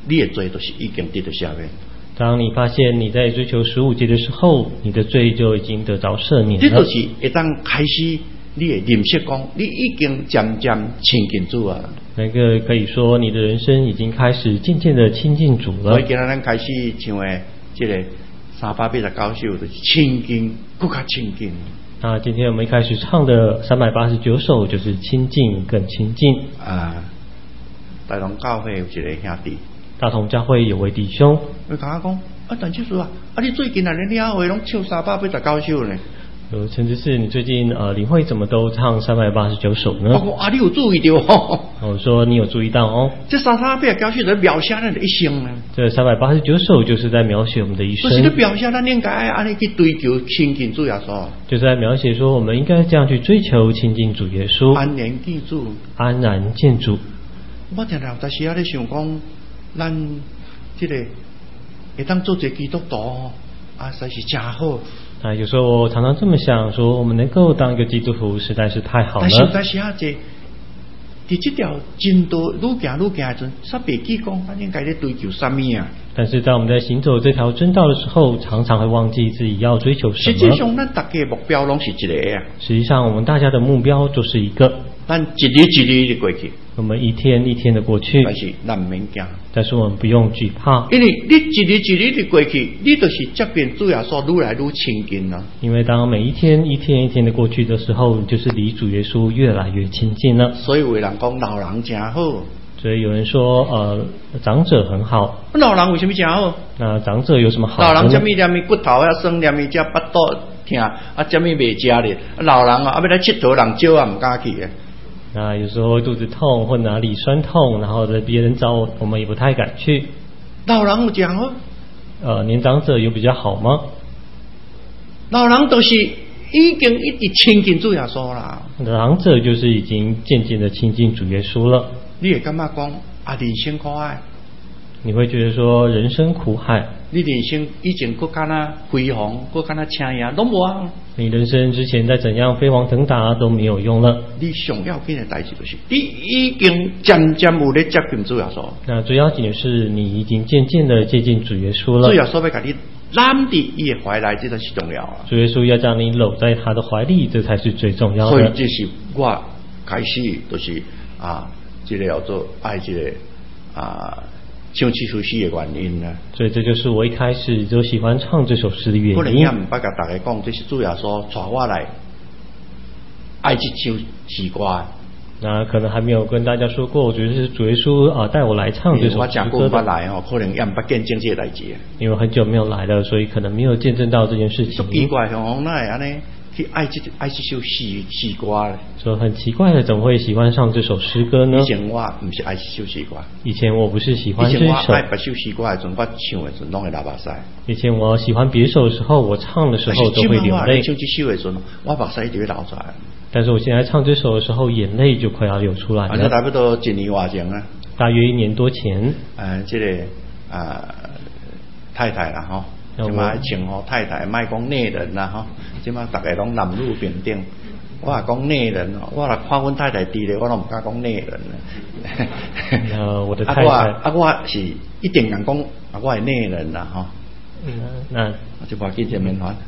[SPEAKER 1] 你的罪都是已经得到赦免。
[SPEAKER 2] 当你发现你在追求十五节的时候，你的罪就已经得到赦免了。
[SPEAKER 1] 这就是会当开始你的认识讲，你已经渐渐亲近主啊。
[SPEAKER 2] 那个可以说你的人生已经开始渐渐的亲近主了。
[SPEAKER 1] 所以今日咱开始唱的这个三百八十九首，就是亲近，更加亲近。
[SPEAKER 2] 那今天我们一开始唱的三百八十九首就是亲近更亲近。
[SPEAKER 1] 啊，大同教会有一个兄弟。
[SPEAKER 2] 大同教会有位弟兄，
[SPEAKER 1] 佢同我讲啊，陈教授啊，啊你最近啊，你了会拢唱三百八十九首呢？
[SPEAKER 2] 呃，陈执事，你最近呃领会怎么都唱三百八十九首呢？
[SPEAKER 1] 我讲啊，你有注意到哦？
[SPEAKER 2] 我说你有注意到哦？
[SPEAKER 1] 这三百八十九首在描写咱的一生呢。
[SPEAKER 2] 这三百八十九首就是在描写我们的一生。
[SPEAKER 1] 就是在描写咱应该安尼去追求亲近主耶稣。
[SPEAKER 2] 就是在描写说我们应该这样去追求亲近主耶稣。
[SPEAKER 1] 安然见主。
[SPEAKER 2] 安然见主。
[SPEAKER 1] 我常常有时啊咧想讲。咱这个会当做一个基督徒啊，实在是真好。
[SPEAKER 2] 啊，有时候我常常这么想，说我们能够当一个基督徒实在是太好了。
[SPEAKER 1] 但是但是啊，这伫这条真道愈行愈行的阵，煞袂记讲咱应该咧追求什么啊？
[SPEAKER 2] 但是在我们在行走这条真道的时候，常常会忘记自己要追求什么。
[SPEAKER 1] 实际上，咱大家目标拢是一个啊。
[SPEAKER 2] 实际上，我们大家的目标就是一个。
[SPEAKER 1] 咱一日一日的过去。
[SPEAKER 2] 我们一天一天的过去。
[SPEAKER 1] 但是咱唔免惊。
[SPEAKER 2] 但是我们不用惧怕。
[SPEAKER 1] 因为你一日一日的过去，你就是接近主耶稣愈来愈亲近了。
[SPEAKER 2] 因为当每一天一天一天的过去的时候，你就是离主耶稣越来越亲近了。
[SPEAKER 1] 所以有人讲老人真好。
[SPEAKER 2] 所以有人说，呃，长者很好。
[SPEAKER 1] 老人为什么真好？
[SPEAKER 2] 那长者有什么好？
[SPEAKER 1] 老人什么念咪骨头啊酸，念咪只巴肚疼，啊，什么未食咧？老人啊，要来佚佗，人少啊，唔敢去嘅。
[SPEAKER 2] 那有时候肚子痛或哪里酸痛，然后的别人找我，我们也不太敢去。
[SPEAKER 1] 老人有讲哦，
[SPEAKER 2] 呃，年长者有比较好吗？
[SPEAKER 1] 老人都是已经一直亲近主耶稣啦。
[SPEAKER 2] 长者就是已经渐渐的亲近主耶稣了。
[SPEAKER 1] 你会感觉讲啊，人生可爱？
[SPEAKER 2] 你会觉得说人生苦海？
[SPEAKER 1] 你人生以前搁敢若辉煌，搁敢若青叶，拢无啊。
[SPEAKER 2] 你人生之前再怎样飞黄腾达都没有用了。
[SPEAKER 1] 你上要紧的代志就是，你已经渐渐有咧接近主耶稣。
[SPEAKER 2] 那最要紧的是，你已经渐渐的接近主耶稣了。
[SPEAKER 1] 主耶稣要把你揽伫伊的怀内，这才是重要啊。
[SPEAKER 2] 主耶稣要将你搂在他的怀里，这才是最重要的。
[SPEAKER 1] 所以这是我开始就是啊，这个叫做爱这个啊。唱这首诗的原因呢？
[SPEAKER 2] 所以这就是我一开始就喜欢唱这首诗的原因。
[SPEAKER 1] 可能也唔捌甲大家讲，这是主耶稣带我来爱这首诗歌。
[SPEAKER 2] 那可能还没有跟大家说过，我觉得是主耶稣啊带我来唱这首诗歌的。
[SPEAKER 1] 我讲过捌来哦，可能也唔捌见证这个代志。
[SPEAKER 2] 因为很久没有来了，所以可能没有见证到这件事情。
[SPEAKER 1] 奇怪，像我那安尼去爱这爱这首诗诗歌咧。
[SPEAKER 2] 说很奇怪的，怎么会喜欢上这首诗歌呢？
[SPEAKER 1] 以前我唔是爱这首诗歌。
[SPEAKER 2] 以前我不是喜欢这首。
[SPEAKER 1] 以前我爱别首诗歌的阵，我唱的阵拢会流目屎。
[SPEAKER 2] 以前我喜欢别首的时候，我唱的时候都会流泪。
[SPEAKER 1] 唱这首的阵，我目屎就会流出来。
[SPEAKER 2] 但是我现在唱这首的时候，眼泪就快要流出来了。
[SPEAKER 1] 啊，差不多一年外前啊。
[SPEAKER 2] 大约一年多前。
[SPEAKER 1] 呃，这个啊、呃、太太啦吼。即马称呼太太，莫讲内人啦吼。即马大家拢男女平等，我也讲内人哦。我若看阮太太伫咧，我都唔敢讲内人。
[SPEAKER 2] 呃，我的太太
[SPEAKER 1] 啊，我啊，我是一定人讲啊，我系内人啦吼。
[SPEAKER 2] 嗯，那
[SPEAKER 1] 我就把记者面团。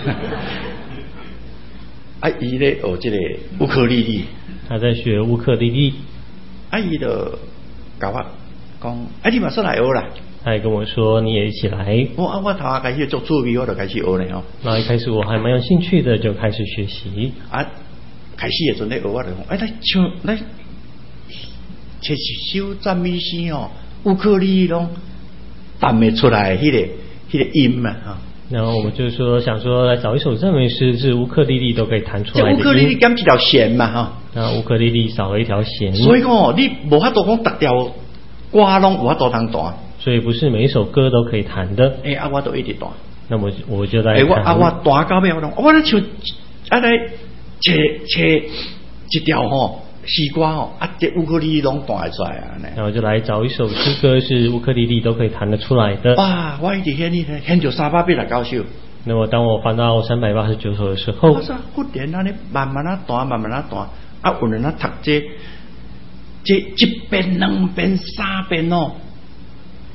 [SPEAKER 1] 啊，伊咧学这个乌克丽丽。
[SPEAKER 2] 他在学乌克丽丽。
[SPEAKER 1] 啊，伊就教我讲，啊，你马上来学啦。
[SPEAKER 2] 他也跟我说你也一起来。
[SPEAKER 1] 我啊，我头下开始做趣味，我就开始学了哦。
[SPEAKER 2] 那一开始我还蛮有兴趣的，就开始学习。
[SPEAKER 1] 啊，开始的阵咧学我就讲，哎，来唱来，写一首赞美诗哦，乌克丽丽拢弹得出来，迄、那个迄、那个音嘛哈。
[SPEAKER 2] 然后我们就说想说来找一首赞美诗，是乌克丽丽都可以弹出来的音。
[SPEAKER 1] 这乌克丽丽减一条弦嘛哈。
[SPEAKER 2] 那乌克丽丽少了一条弦。
[SPEAKER 1] 所以讲哦，你无法度讲逐条歌拢有法度通弹。
[SPEAKER 2] 所以不是每一首歌都可以弹的。
[SPEAKER 1] 哎、欸、啊，我都一直弹。
[SPEAKER 2] 那么我就在弹。
[SPEAKER 1] 哎、欸、我啊我弹到尾我讲，我咧唱啊来找找一条吼诗歌吼，啊这乌克丽丽拢弹得出来啊。
[SPEAKER 2] 然后就来找一首诗歌是乌克丽丽都可以弹得出来的。
[SPEAKER 1] 哇！我一直显你显着三百八十九首。
[SPEAKER 2] 那么当我翻到三百八十九首的时候，
[SPEAKER 1] 我说忽然啊，你慢慢啊弹，慢慢啊弹，啊有人啊读这这一遍、两遍、三遍哦。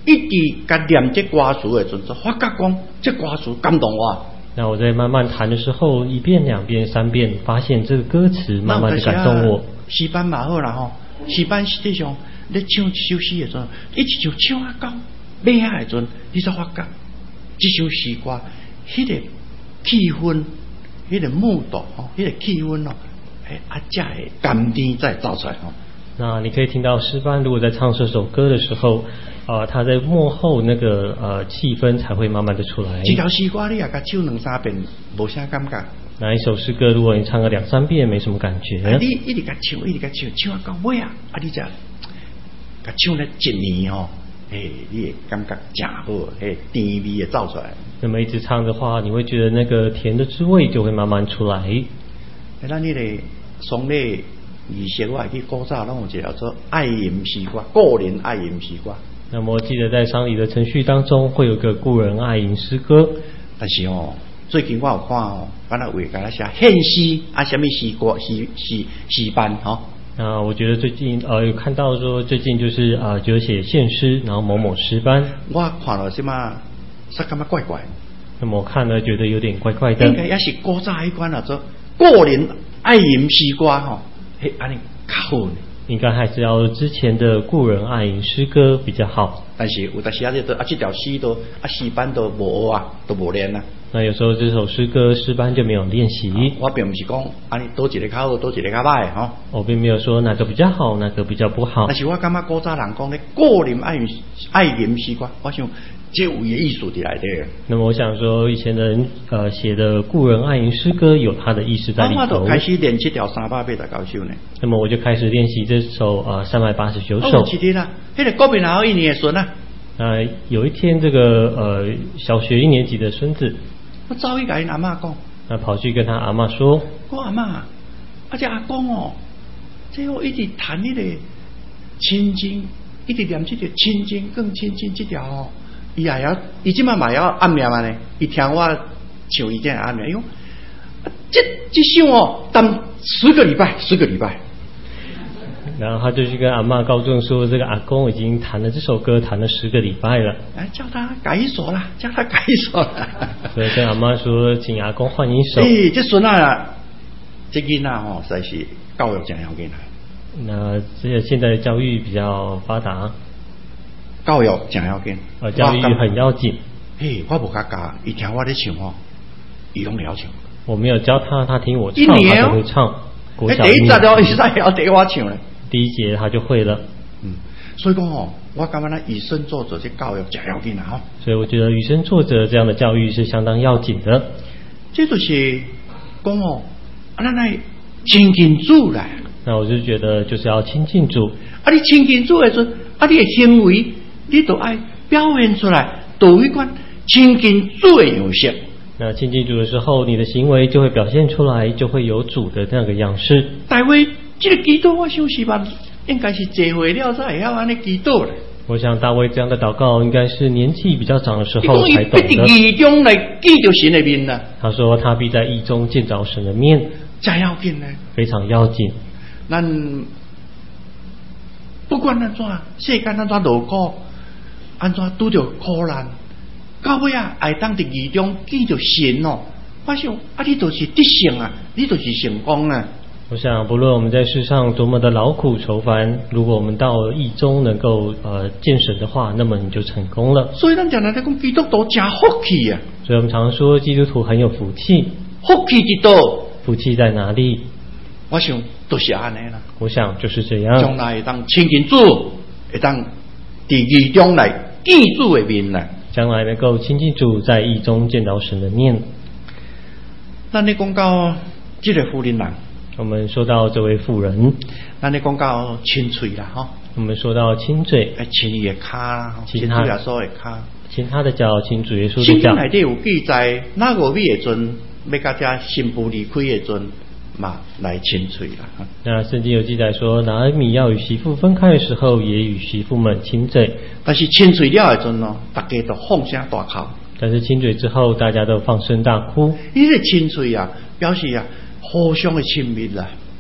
[SPEAKER 1] 一直甲念这歌词的时阵，就发觉讲这歌词感动我。
[SPEAKER 2] 那我在慢慢弹的时候，一遍、两遍、三遍，发现这个歌词慢慢的感动我。
[SPEAKER 1] 诗班嘛好啦吼，诗班实际上你唱一首诗的时阵，一直就唱啊到尾啊的时阵，你才发觉这首诗歌迄个气氛、迄个幕度吼、迄个气氛哦，哎啊，才会甘甜再走出来吼。
[SPEAKER 2] 那你可以听到诗班如果在唱这首歌的时候，呃，他在幕后那个呃气氛才会慢慢的出来。
[SPEAKER 1] 一条诗歌你也甲唱两三遍，无啥感觉。
[SPEAKER 2] 那一首诗歌，如果你唱个两三遍，没什么感觉。
[SPEAKER 1] 啊、你一直甲唱，一直甲唱，唱到尾啊，啊，你才甲唱了一年哦，诶，你会感觉真好，诶，甜味也走出来。
[SPEAKER 2] 那么一直唱的话，你会觉得那个甜的滋味就会慢慢出来。
[SPEAKER 1] 咱迄个丧礼仪式，我去古早拢有一个叫做爱吟诗歌，个人爱吟诗歌。
[SPEAKER 2] 那么我记得在丧礼的程序当中，会有个故人爱吟诗歌。
[SPEAKER 1] 但是哦，最近我有看哦，敢若为甲写献诗啊，什么诗歌、诗诗诗班吼。
[SPEAKER 2] 那我觉得最近呃有看到说最近就是啊、呃、就写献诗，然后某某诗班。
[SPEAKER 1] 我看了什么，啥感觉怪怪。
[SPEAKER 2] 那么我看了觉得有点怪怪的。
[SPEAKER 1] 应该也是古早迄款叫做个人爱吟诗歌吼，嘿，安尼较好呢。
[SPEAKER 2] 应该还是要之前的故人爱吟诗歌比较好。
[SPEAKER 1] 但是有当时啊，这都啊这条诗都啊诗班都无学啊，都无练啊。
[SPEAKER 2] 那有时候这首诗歌诗班就没有练习。
[SPEAKER 1] 啊、我并不是讲安尼多一个较好，多一个较歹吼。
[SPEAKER 2] 我并没有说哪个比较好，哪个比较不好。
[SPEAKER 1] 但是我感觉古早人讲咧个人爱吟爱吟诗歌，我想这有伊的艺术伫内底。
[SPEAKER 2] 那么我想说，以前的人呃写的故人爱吟诗歌有它的意思在里头。
[SPEAKER 1] 我都开始练这条三百八十九首呢。
[SPEAKER 2] 那么我就开始练习这首呃三百八十九首。
[SPEAKER 1] 哦，一天啦，迄个国民老一年的孙啊。
[SPEAKER 2] 呃，有一天这个呃小学一年级的孙子，
[SPEAKER 1] 我走去甲因阿嬷讲，
[SPEAKER 2] 那跑去跟他阿嬷说，
[SPEAKER 1] 我阿嬷，啊这阿公哦，这我一直弹迄个清经，一直念这条清经更清经这条哦，伊也要，伊即摆嘛要暗念嘛呢，伊听我唱伊这暗念，哟，这这首哦，等十个礼拜，十个礼拜。
[SPEAKER 2] 然后他就去跟阿嬷告状说，这个阿公已经弹了这首歌，弹了十个礼拜了。
[SPEAKER 1] 哎，叫他改一首啦，叫他改一首啦。
[SPEAKER 2] 所以跟阿嬷说，请阿公换一首。
[SPEAKER 1] 哎、欸，这孙啊，这囡仔吼，实在是教育真要紧啊。
[SPEAKER 2] 那这现在的教育比较发达，
[SPEAKER 1] 教育真要紧。
[SPEAKER 2] 呃，教育很要紧。
[SPEAKER 1] 嘿，我无甲教，伊听我咧唱吼，伊拢了唱。
[SPEAKER 2] 我没有教他，他听我唱，他就会唱。国小
[SPEAKER 1] 第一节哦，伊使晓对我唱咧。
[SPEAKER 2] 第一节他就会了。
[SPEAKER 1] 嗯，所以讲哦，我感觉咱以身作则，这教育真要紧啊！吼。
[SPEAKER 2] 所以我觉得以身作则这样的教育是相当要紧的。
[SPEAKER 1] 这就是讲哦，啊，咱来亲近主来。
[SPEAKER 2] 那我就觉得就是要亲近主。
[SPEAKER 1] 啊，你亲近主的时候，啊，你的行为你都爱表现出来，都有一款亲近主的样式。
[SPEAKER 2] 那亲近主的时候，你的行为就会表现出来，就会有主的那个样式。
[SPEAKER 1] 大卫，这个祈祷我想是吧，应该是聚会了才会晓安尼祈祷咧。
[SPEAKER 2] 我想大卫这样的祷告，应该是年纪比较长的时候才懂的。
[SPEAKER 1] 他说：“义中来见到神的面呐。”
[SPEAKER 2] 他说：“他必在义中见着神的面。”
[SPEAKER 1] 真要紧呢，
[SPEAKER 2] 非常要紧。
[SPEAKER 1] 咱不管安怎，世间安怎劳苦，安怎拄着苦难。到尾啊，爱当伫义中见着神哦，我想啊，你就是得胜啊，你就是成功啊。
[SPEAKER 2] 我想，不论我们在世上多么的劳苦愁烦，如果我们到义中能够呃见神的话，那么你就成功了。
[SPEAKER 1] 所以咱讲来讲，基督徒真福气啊。
[SPEAKER 2] 所以我们常说基督徒很有福气。
[SPEAKER 1] 福气伫倒？
[SPEAKER 2] 福气在哪里？
[SPEAKER 1] 我想都是安尼啦。
[SPEAKER 2] 我想就是这样。
[SPEAKER 1] 将来当亲近主，会当伫义中来见主的面来。
[SPEAKER 2] 将来能够亲近主，在义中见到神的面。
[SPEAKER 1] 咱咧讲到这个妇人人，
[SPEAKER 2] 我们说到这位妇人，
[SPEAKER 1] 咱咧讲到亲嘴啦，吼。
[SPEAKER 2] 我们说到亲嘴，
[SPEAKER 1] 哎，亲伊的脚啦，亲主耶稣的脚，
[SPEAKER 2] 亲他的脚，亲主耶稣的脚。
[SPEAKER 1] 圣经内底有记载，那五米的阵，要甲这新妇离开的阵，嘛来亲嘴啦。
[SPEAKER 2] 那圣经有记载说，拿俄米要与媳妇分开的时候，也与媳妇们亲嘴。
[SPEAKER 1] 但是亲嘴了的阵咯，大家都放声大哭。
[SPEAKER 2] 但是亲嘴之后，大家都放声大哭。
[SPEAKER 1] 你这亲嘴啊，表示啊，互相的亲密啦。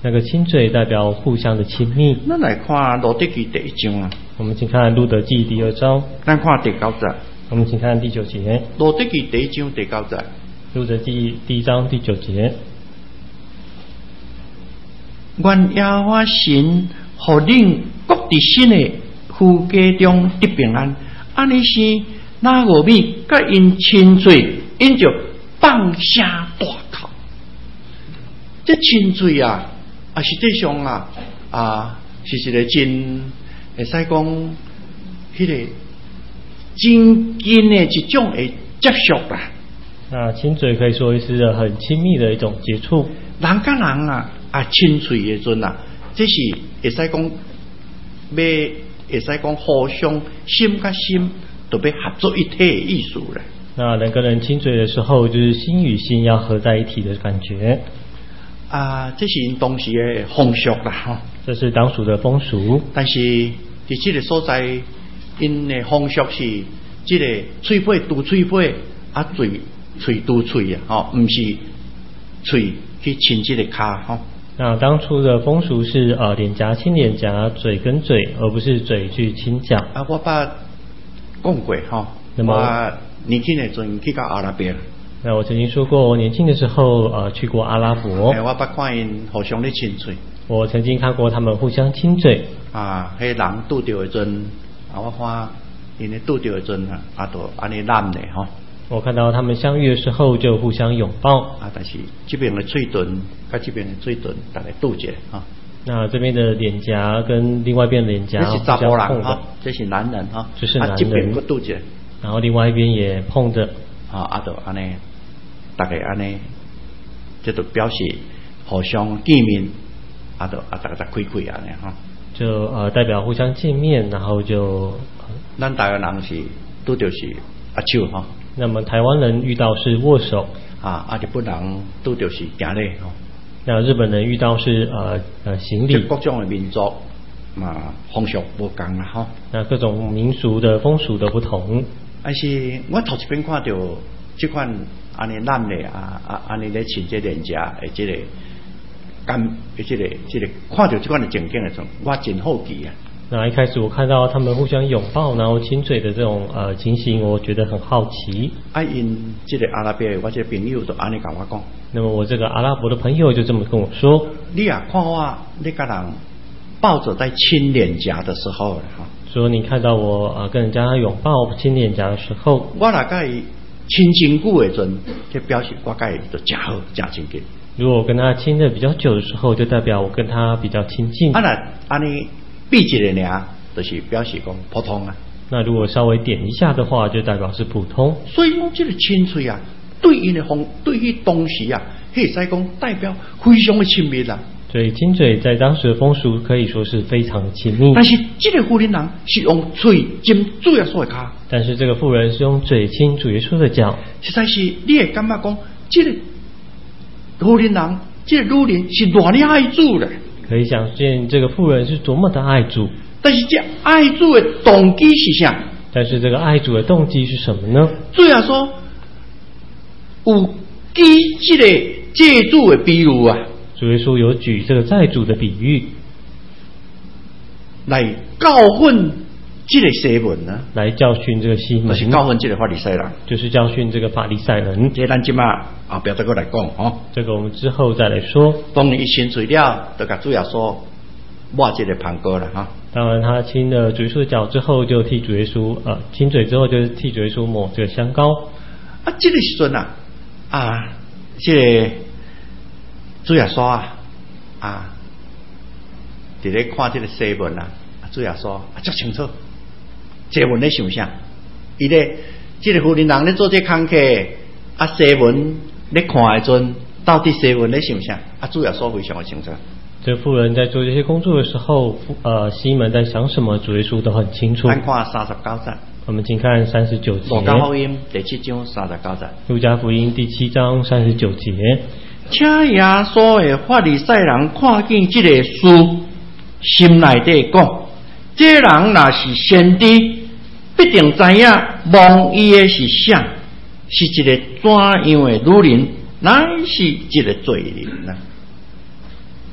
[SPEAKER 2] 那个亲嘴代表互相的亲密。
[SPEAKER 1] 咱来看路得记第一章啊。
[SPEAKER 2] 我们请看路得记第二章。
[SPEAKER 1] 咱看第九节。
[SPEAKER 2] 我们请看第九节。
[SPEAKER 1] 路得记第一章第九节。
[SPEAKER 2] 路得记第一章第九节。
[SPEAKER 1] 愿耶和华神，互恁各伫新的夫家中得平安。安尼是拿俄米甲因亲嘴，因就放声大哭。这亲嘴啊，啊实际上啊啊是一个真会使讲，迄个真近的一种的接触啦。
[SPEAKER 2] 那亲嘴可以说是很亲密的一种接触。
[SPEAKER 1] 人甲人啊啊亲嘴的阵啊，这是会使讲，要会使讲互相心甲心都要合作一体的意思啦。
[SPEAKER 2] 那人跟人亲嘴的时候，就是心与心要合在一起的感觉。
[SPEAKER 1] 啊，这是因当时的风俗啦，吼。
[SPEAKER 2] 这是当时的风俗。
[SPEAKER 1] 但是伫这个所在，因的风俗是这个嘴巴嘟嘴巴，啊嘴嘴嘟嘴啊，吼，唔是嘴去亲这个骹，吼。
[SPEAKER 2] 那当初的风俗是呃脸颊亲脸颊，嘴跟嘴，而不是嘴去亲脚。
[SPEAKER 1] 啊，我捌讲过吼，我年轻的阵去到阿拉伯。
[SPEAKER 2] 那我曾经说过，我年轻的时候呃去过阿拉伯。
[SPEAKER 1] 哎，我捌看因互相咧亲嘴。
[SPEAKER 2] 我曾经看过他们互相亲嘴。
[SPEAKER 1] 啊，迄人拄着的阵，啊，我看因咧拄着的阵啊，啊，都安尼揽咧吼。
[SPEAKER 2] 我看到他们相遇的时候就互相拥抱。
[SPEAKER 1] 啊，但是这边的嘴唇，甲这边的嘴唇，大概拄者哈。
[SPEAKER 2] 那这边的脸颊跟另外一边的脸颊
[SPEAKER 1] 这是查甫人哈，这是男人哈，
[SPEAKER 2] 这是男人。
[SPEAKER 1] 啊，这边佫拄者，
[SPEAKER 2] 然后另外一边也碰着。
[SPEAKER 1] 啊，啊，就安尼，大概安尼，这就表示互相见面，啊，就啊，大家再开开安尼哈。
[SPEAKER 2] 就呃代表互相见面，然后就。
[SPEAKER 1] 咱台湾人是拄着是握手哈。
[SPEAKER 2] 那么台湾人遇到是握手。
[SPEAKER 1] 啊，啊，日本人拄着是行礼吼。
[SPEAKER 2] 那日本人遇到是呃呃行礼。
[SPEAKER 1] 各种的民族嘛风俗不同啦吼。
[SPEAKER 2] 那各种民俗的风俗都不同。
[SPEAKER 1] 但是我头一遍看到这款安尼揽的啊啊安尼咧亲这脸颊的这个感，这个这个看到这款的情景的时候，我真好奇啊。
[SPEAKER 2] 那一开始我看到他们互相拥抱，然后亲嘴的这种呃情形，我觉得很好奇。
[SPEAKER 1] 啊，因这个阿拉伯，我这个朋友就安尼跟我讲。
[SPEAKER 2] 那么我这个阿拉伯的朋友就这么跟我说：
[SPEAKER 1] 你啊，看我你跟人抱着在亲脸颊的时候，哈，
[SPEAKER 2] 说你看到我呃跟人家拥抱亲脸颊的时候，
[SPEAKER 1] 我若甲伊亲真久的阵，就表示我甲伊就真好真亲近。
[SPEAKER 2] 如果我跟他亲的比较久的时候，就代表我跟他比较亲近。
[SPEAKER 1] 啊，那安尼。闭一个尔，就是表示讲普通啊。
[SPEAKER 2] 那如果稍微点一下的话，就代表是普通。
[SPEAKER 1] 所以讲这个亲嘴啊，对因的风，对于当时啊，可以使讲代表非常的亲密啦。
[SPEAKER 2] 所以亲嘴在当时的风俗可以说是非常的亲密。
[SPEAKER 1] 但是这个妇人人是用嘴亲主耶稣的脚。
[SPEAKER 2] 但是这个妇人是用嘴亲主耶稣的脚。
[SPEAKER 1] 实在是你会感觉讲，这个妇人人，这个女人是偌哩爱主的。
[SPEAKER 2] 可以想见这个妇人是多么的爱主。
[SPEAKER 1] 但是这爱主的动机是啥？
[SPEAKER 2] 但是这个爱主的动机是什么呢？
[SPEAKER 1] 主耶稣有举这个借主的比喻啊。
[SPEAKER 2] 主耶稣有举这个债主的比喻，
[SPEAKER 1] 来教训这个西门呢，
[SPEAKER 2] 来教训这个西门，
[SPEAKER 1] 就是教训这个法利赛人，
[SPEAKER 2] 就是教训这个法利赛人。
[SPEAKER 1] 这咱今嘛后边再过来讲哦。
[SPEAKER 2] 这个我们之后再来说。
[SPEAKER 1] 当你一亲嘴了，就甲主耶稣抹这个旁哥了哈。
[SPEAKER 2] 当然，他亲了主耶稣的脚之后，就替主耶稣呃亲嘴之后，就是替主耶稣抹这个香膏。
[SPEAKER 1] 啊，这个时阵啊，啊，这个主耶稣啊，啊，伫咧看这个西门啊，主耶稣啊，足清楚。西门咧想啥？伊咧，这个妇人人咧做这工课，啊，西门咧看的阵，到底西门咧想啥？啊，主耶稣非常的清楚。
[SPEAKER 2] 这妇人在做这些工作的时候，呃，西门在想什么，主耶稣都很清楚。
[SPEAKER 1] 咱看三十九节。
[SPEAKER 2] 我们请看三十九节。
[SPEAKER 1] 路加福音第七章三十九节。
[SPEAKER 2] 路加福音第七章三十九节。
[SPEAKER 1] 请耶稣的法利赛人看见这个事，心内底讲：这人若是先知，必定知影望伊的是啥，是一个怎样的女人，乃是一个罪人啊！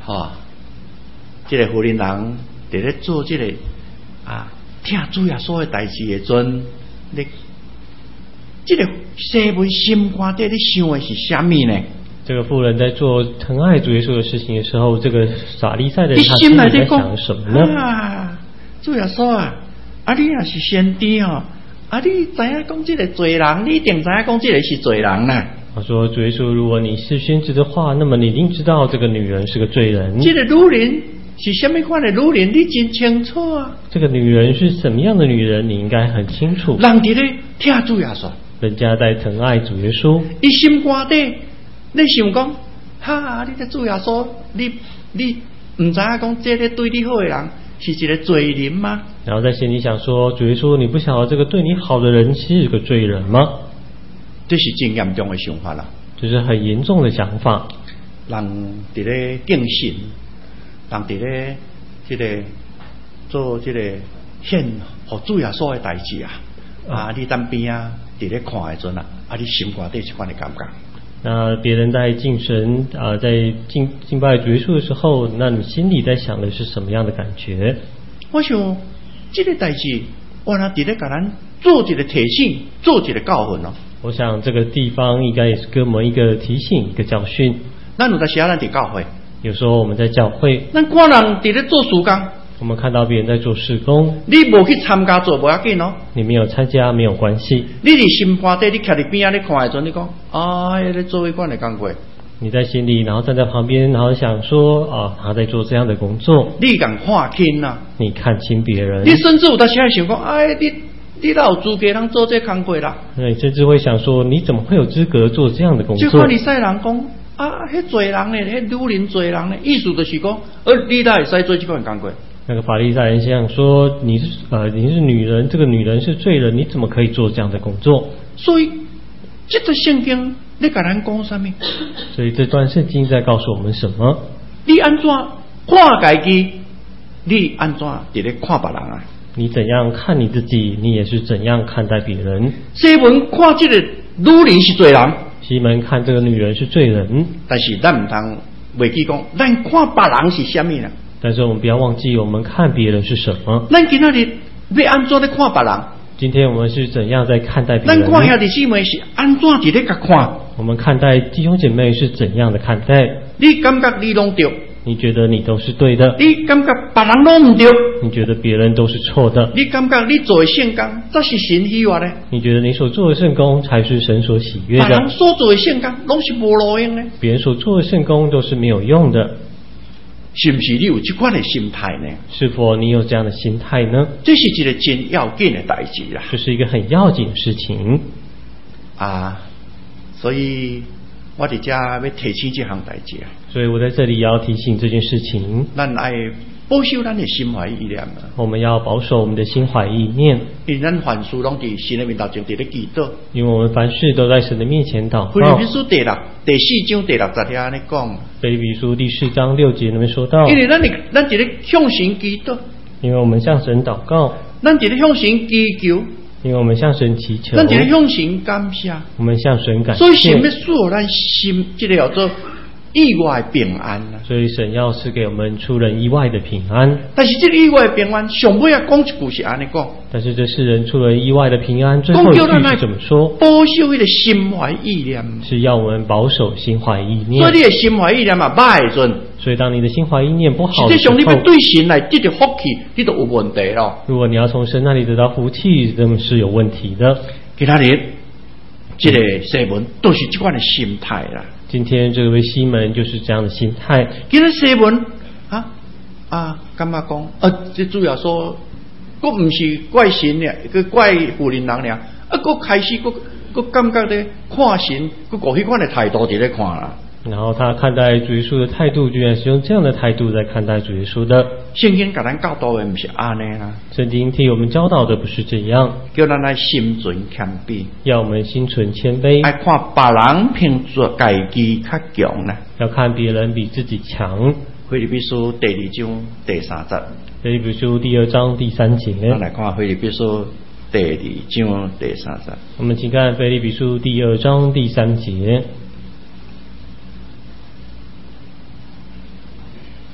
[SPEAKER 1] 哦，这个妇人人伫咧做这个啊，听主耶稣的代志的阵，你这个西门心肝底咧想的是什么呢？
[SPEAKER 2] 这个妇人在做疼爱主耶稣的事情的时候，这个法利赛人他心里在想什么呢？
[SPEAKER 1] 啊，主耶稣啊，啊你若是先知哦，啊你知影讲这个罪人，你一定知影讲这个是罪人啦。
[SPEAKER 2] 他说：“主耶稣，如果你是先知的话，那么你一定知道这个女人是个罪人。
[SPEAKER 1] 这个女人是什么款的女人，你真清楚啊。
[SPEAKER 2] 这个女人是什么样的女人，你应该很清楚。
[SPEAKER 1] 人伫咧听主耶稣，
[SPEAKER 2] 人家在疼爱主耶稣，
[SPEAKER 1] 伊心肝底。”你想讲，哈！你这主耶稣，你你唔知影讲，这个对你好的人是一个罪人吗？
[SPEAKER 2] 然后在心里想说，主耶稣，你不晓得这个对你好的人是个罪人吗？
[SPEAKER 1] 这是真严重的想法啦，
[SPEAKER 2] 这是很严重的想法。
[SPEAKER 1] 人伫咧敬神，人伫咧这个做这个献互主耶稣的代志啊，嗯、啊，你当边啊，伫咧看的阵啊，啊，你心肝底是款的感觉。
[SPEAKER 2] 那别人在敬神啊、呃，在敬敬拜主耶稣的时候，那你心里在想的是什么样的感觉？
[SPEAKER 1] 我想这个代志，我那伫咧甲咱做一个提醒，做一个教训咯。
[SPEAKER 2] 我想这个地方应该也是给我们一个提醒，一个教训。
[SPEAKER 1] 咱有在时啊，咱伫教会，
[SPEAKER 2] 有时候我们在教会，
[SPEAKER 1] 咱看人伫咧做事工。
[SPEAKER 2] 我们看到别人在做事工，
[SPEAKER 1] 你无去参加做无要紧哦。
[SPEAKER 2] 你没有参加没有关系。
[SPEAKER 1] 你伫心肝底，你徛伫边仔咧看的阵，你讲啊，咧做一款的工作。
[SPEAKER 2] 你在心里，然后站在旁边，然后想说啊，他在做这样的工作。
[SPEAKER 1] 你敢看轻啊？
[SPEAKER 2] 你看轻别人。
[SPEAKER 1] 你甚至有当时还想讲，哎，你你哪有资格通做这工作啦？
[SPEAKER 2] 你甚至会想说，你怎么会有资格做这样的工作？
[SPEAKER 1] 就看你西人讲啊，迄罪人咧，迄女人罪人咧，意思就是讲，呃，你哪会使做这款工作？
[SPEAKER 2] 那个法利赛人想说，你是呃你是女人，这个女人是罪人，你怎么可以做这样的工作？
[SPEAKER 1] 所以这个圣经你跟咱讲什么？
[SPEAKER 2] 所以这段圣经在告诉我们什么？
[SPEAKER 1] 你安怎看家己？你安怎伫咧看别人啊？
[SPEAKER 2] 你怎样看你自己，你也是怎样看待别人。
[SPEAKER 1] 西门看这个女人是罪人，
[SPEAKER 2] 西门看这个女人是罪人，
[SPEAKER 1] 但是咱唔通忘记讲，咱看别人是什么呢？
[SPEAKER 2] 但是我们不要忘记，我们看别人是什么。
[SPEAKER 1] 咱今仔日要安怎咧看别人？
[SPEAKER 2] 今天我们是怎样在看待别人？
[SPEAKER 1] 咱看兄弟姊妹是安怎伫咧甲看？
[SPEAKER 2] 我们看待弟兄姐妹是怎样的看待？
[SPEAKER 1] 你感觉你拢对？
[SPEAKER 2] 你觉得你都是对的？
[SPEAKER 1] 你感觉别人拢唔对？
[SPEAKER 2] 你觉得别人都是错的？
[SPEAKER 1] 你感觉你做的圣工才是神喜悦的？
[SPEAKER 2] 你觉得你所做的圣工才是神所喜悦的？
[SPEAKER 1] 别人所做的圣工拢是无路用的。别
[SPEAKER 2] 人所做的圣工都是没有用的。
[SPEAKER 1] 是不是你有这款的心态呢？
[SPEAKER 2] 是否你有这样的心态呢？
[SPEAKER 1] 这是一个真要紧的代志啦。
[SPEAKER 2] 这是一个很要紧的事情
[SPEAKER 1] 啊！所以我伫这要提醒这项代志啊。
[SPEAKER 2] 所以我在这里也要提醒这件事情。
[SPEAKER 1] 咱爱保守咱的心怀意念啊。
[SPEAKER 2] 我们要保守我们的心怀意念。
[SPEAKER 1] 因为咱凡事拢伫神的面头前伫咧祈祷。
[SPEAKER 2] 因为我们凡事都在神的面前祷告。
[SPEAKER 1] 腓立比书第六第四章第六十节安尼讲。
[SPEAKER 2] 腓立比书第四章六节那边说到。
[SPEAKER 1] 因为咱哋咱伫咧向神祈祷。
[SPEAKER 2] 因为我们向神祷告。
[SPEAKER 1] 咱伫咧向神祈求。
[SPEAKER 2] 因为我们向神祈求。
[SPEAKER 1] 咱伫咧向神感谢。
[SPEAKER 2] 我们向神感谢。
[SPEAKER 1] 所以神要赐予咱心，这个叫做意外平安啊。
[SPEAKER 2] 所以神要赐给我们出人意外的平安。
[SPEAKER 1] 但是这个意外的平安，上尾啊讲一句是安尼讲。
[SPEAKER 2] 但是这世人出人意外的平安，最后一句是怎么说？
[SPEAKER 1] 保守迄个心怀意念，
[SPEAKER 2] 是要我们保守心怀意念。
[SPEAKER 1] 所以你的心怀意念嘛歹的阵，
[SPEAKER 2] 所以当你的心怀意念不好的时候，
[SPEAKER 1] 实际上你要对神来得到福气，你都有问题咯。
[SPEAKER 2] 如果你要从神那里得到福气，这是有问题的。
[SPEAKER 1] 其他人，这个西门都是这款的心态啦。
[SPEAKER 2] 今天这位西门就是这样的心态。
[SPEAKER 1] 今天西门啊啊，干嘛讲？啊，这主要说，佫唔是怪神咧，个怪妇人人咧，啊，佫开始佫佫感觉咧看神，佫过迄款的态度伫咧看啦。
[SPEAKER 2] 然后他看待主耶稣的态度，居然是用这样的态度在看待主耶稣的。
[SPEAKER 1] 圣经甲咱教导的不是安尼啦。
[SPEAKER 2] 圣经替我们教导的不是这样，
[SPEAKER 1] 叫咱来心存谦卑，
[SPEAKER 2] 要我们心存谦卑，
[SPEAKER 1] 爱看别人凭做家己较强啦，
[SPEAKER 2] 要看别人比自己强。
[SPEAKER 1] 腓立比书第二章第三节，
[SPEAKER 2] 腓立比书第二章第三节。
[SPEAKER 1] 咱来看腓立比书第二章第三节。
[SPEAKER 2] 我们请看腓立比书第二章第三节。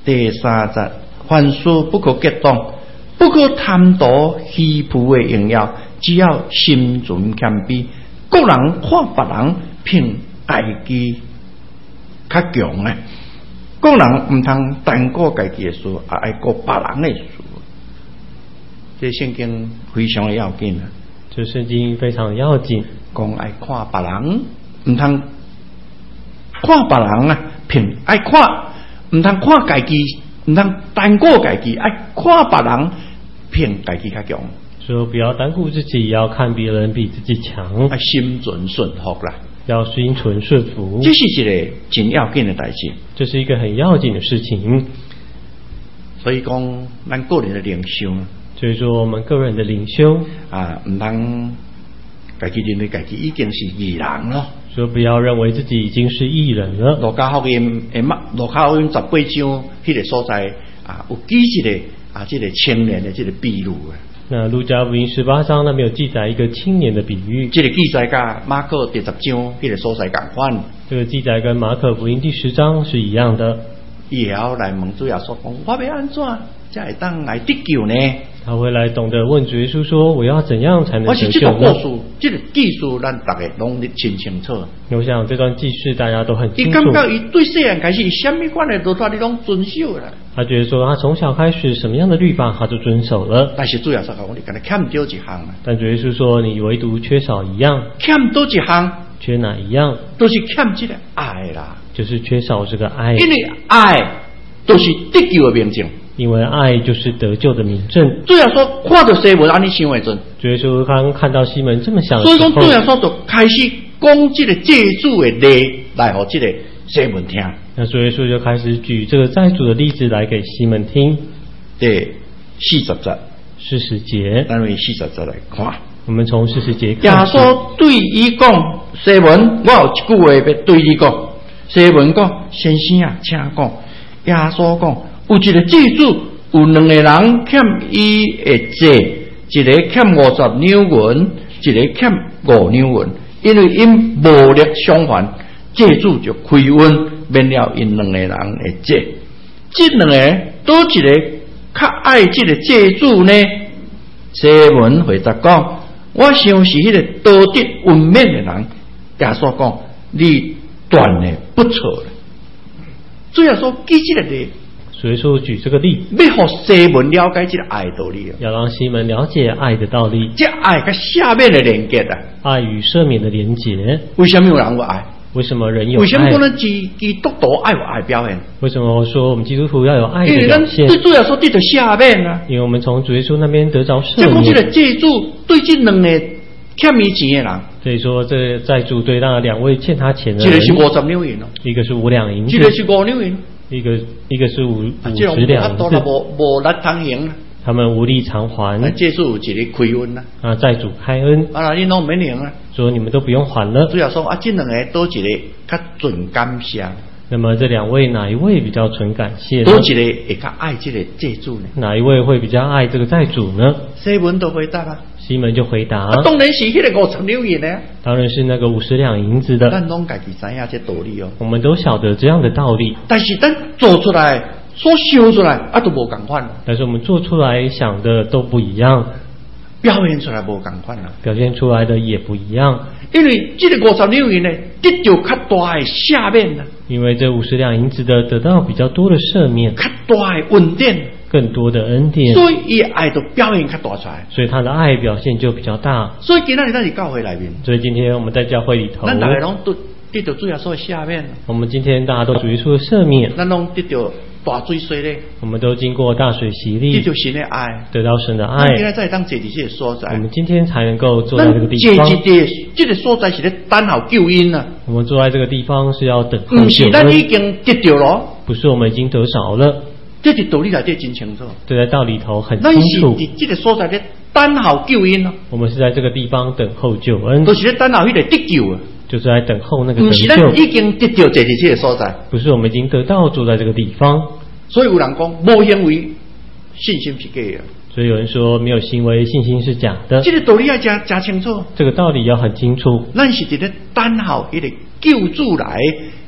[SPEAKER 1] 第三节，凡事不可激动，不可贪图虚浮的荣耀，只要心存谦卑。各人看别人凭家己较强诶，各人唔通单顾家己的事，也爱顾别人的事。这圣经非常的要紧啊！
[SPEAKER 2] 这圣经非常要紧，
[SPEAKER 1] 讲爱看别人，唔通看别人啊，凭爱看，唔通看家己，唔通单顾家己，爱看别人凭家己较强。
[SPEAKER 2] 说不要单顾自己，也要看别人比自己强，
[SPEAKER 1] 啊，心存顺服啦，
[SPEAKER 2] 要心存顺服。
[SPEAKER 1] 这是一个真要紧的代志，
[SPEAKER 2] 这是一个很要紧的事情。
[SPEAKER 1] 所以讲，咱个人的领袖，
[SPEAKER 2] 所以说我们个人的领袖
[SPEAKER 1] 啊，唔通家己认为家己已经是义人咯。
[SPEAKER 2] 说不要认为自己已经是义人了。
[SPEAKER 1] 路加福音诶，马路加福音十八章迄个所在啊，有记一个啊，这个青年的这个比喻啊。
[SPEAKER 2] 那路加福音十八章那边有记载一个青年的比喻，
[SPEAKER 1] 这个记载跟马可第十章迄个所在同款。
[SPEAKER 2] 这个记载跟马可福音第十章是一样的。
[SPEAKER 1] 伊也要来问主耶稣讲，我要安怎才会当来得救呢？
[SPEAKER 2] 他会来懂得问主耶稣说，我要怎样才能得救呢？
[SPEAKER 1] 我是这个故事，这个技术，咱大家拢清清楚。
[SPEAKER 2] 我想这段记事大家都很清楚。
[SPEAKER 1] 伊感觉伊对细汉开始，什么款的律法你拢遵守啦。
[SPEAKER 2] 他觉得说，他从小开始什么样的律法他就遵守了。
[SPEAKER 1] 但是主耶稣讲，你敢若欠掉一项啊？
[SPEAKER 2] 但主耶稣说，你唯独缺少一样。
[SPEAKER 1] 欠多一项？
[SPEAKER 2] 缺哪一样？
[SPEAKER 1] 都是欠这个爱啦。
[SPEAKER 2] 就是缺少这个爱。
[SPEAKER 1] 因为爱都是得救的明证。
[SPEAKER 2] 因为爱就是得救的明证。
[SPEAKER 1] 主耶稣看到西门安尼想的阵，
[SPEAKER 2] 主耶稣刚看到西门这么想的
[SPEAKER 1] 时候，所以
[SPEAKER 2] 讲
[SPEAKER 1] 主耶稣就开始讲这个借主的例来给这个西门听。
[SPEAKER 2] 那主耶稣就开始举这个债主的例子来给西门听。
[SPEAKER 1] 第四十节，
[SPEAKER 2] 四十节，
[SPEAKER 1] 咱为四十节来看。
[SPEAKER 2] 我们从四十节看。
[SPEAKER 1] 耶稣对伊讲：“西门，我有一句话要对你讲。”西门讲：“先生啊，请讲。”耶稣讲。有一个债主，有两个人欠伊的债，一个欠五十两银，一个欠五两银。因为因无力偿还，债主就开恩免了因两个人的债。这两个倒一个较爱这个债主呢？西门回答讲：“我想是迄个道德温勉的人。”耶稣讲：“你断的不错了。”主要说记这个例。
[SPEAKER 2] 所以说举这个例，
[SPEAKER 1] 要让西门了解这个爱的道理，
[SPEAKER 2] 要让西门了解爱的道理。
[SPEAKER 1] 这爱跟下面的连接啊，
[SPEAKER 2] 爱与赦免的连结。
[SPEAKER 1] 为什么有人有爱？
[SPEAKER 2] 为什么人有爱？
[SPEAKER 1] 为什么不能基基督徒爱有爱表现？
[SPEAKER 2] 为什么说我们基督徒要有爱的表现？
[SPEAKER 1] 因为对主要说得到下面啊，
[SPEAKER 2] 因为我们从主耶稣那边得着赦免。
[SPEAKER 1] 这讲这个债主对这两个欠伊钱的人，
[SPEAKER 2] 所以说这债主对那两位欠他钱的人，
[SPEAKER 1] 一个是五十两银，
[SPEAKER 2] 一个是五两银子，
[SPEAKER 1] 一个是五两银。
[SPEAKER 2] 一个一个是五五十两银子，
[SPEAKER 1] 无无力偿还，
[SPEAKER 2] 他们无力偿还。
[SPEAKER 1] 债主有一个开恩啦，
[SPEAKER 2] 啊，债主开恩，
[SPEAKER 1] 啊，你拢免还啊，
[SPEAKER 2] 说你们都不用还了。
[SPEAKER 1] 主要说啊，这两个多一个较准感谢。
[SPEAKER 2] 那么这两位哪一位比较纯感谢？
[SPEAKER 1] 多一个会较爱这个债主呢？
[SPEAKER 2] 哪一位会比较爱这个债主呢？
[SPEAKER 1] 西门都回答啊。
[SPEAKER 2] 西门就回答：
[SPEAKER 1] 啊、当然是迄个五十两银呢。
[SPEAKER 2] 当然是那个五十两银子的。
[SPEAKER 1] 咱拢家己知影这道理哦。
[SPEAKER 2] 我们都晓得这样的道理。
[SPEAKER 1] 但是咱做出来，所想出来啊，都无共款。
[SPEAKER 2] 但是我们做出来想的都不一样，
[SPEAKER 1] 表现出来无共款啦。
[SPEAKER 2] 表现出来的也不一样。
[SPEAKER 1] 因为这个五十两银呢，得到较大的下面啦。
[SPEAKER 2] 因为这五十两银子的得到比较多的赦免，
[SPEAKER 1] 较大的恩典。
[SPEAKER 2] 更多的恩典，
[SPEAKER 1] 所以伊爱就表现较大出来，
[SPEAKER 2] 所以他的爱表现就比较大。
[SPEAKER 1] 所以今仔日咱是教会里面，
[SPEAKER 2] 所以今天我们在教会里头，
[SPEAKER 1] 咱大家拢得得到主耶稣的赦免。
[SPEAKER 2] 我们今天大家都属于说赦免，
[SPEAKER 1] 咱拢得到大水洗礼，
[SPEAKER 2] 我们都经过大水洗礼，
[SPEAKER 1] 得到神的爱，
[SPEAKER 2] 得到神的爱。
[SPEAKER 1] 咱今天才当坐伫这个所在，
[SPEAKER 2] 我们今天才能够坐在这个地方。
[SPEAKER 1] 坐伫这个所在是咧等候救恩啊。
[SPEAKER 2] 我们坐在这个地方是要等候救恩，
[SPEAKER 1] 不是咱已经得到了，
[SPEAKER 2] 不是我们已经得着了。
[SPEAKER 1] 这是道理来得真清楚，
[SPEAKER 2] 这在道理头很清楚。
[SPEAKER 1] 咱是这个所在咧等候救恩啊。
[SPEAKER 2] 我们是在这个地方等候救恩，
[SPEAKER 1] 都是咧等候迄个得救啊。
[SPEAKER 2] 就是在等候那个得救。
[SPEAKER 1] 不是咱已经得到坐伫这个所在，
[SPEAKER 2] 不是我们已经得到坐在这个地方。
[SPEAKER 1] 所以有人讲无行为信心是假的。
[SPEAKER 2] 所以有人说没有行为信心是假的。
[SPEAKER 1] 这个道理要加加清楚。
[SPEAKER 2] 这个道理要很清楚。
[SPEAKER 1] 咱是伫咧等候迄个救主来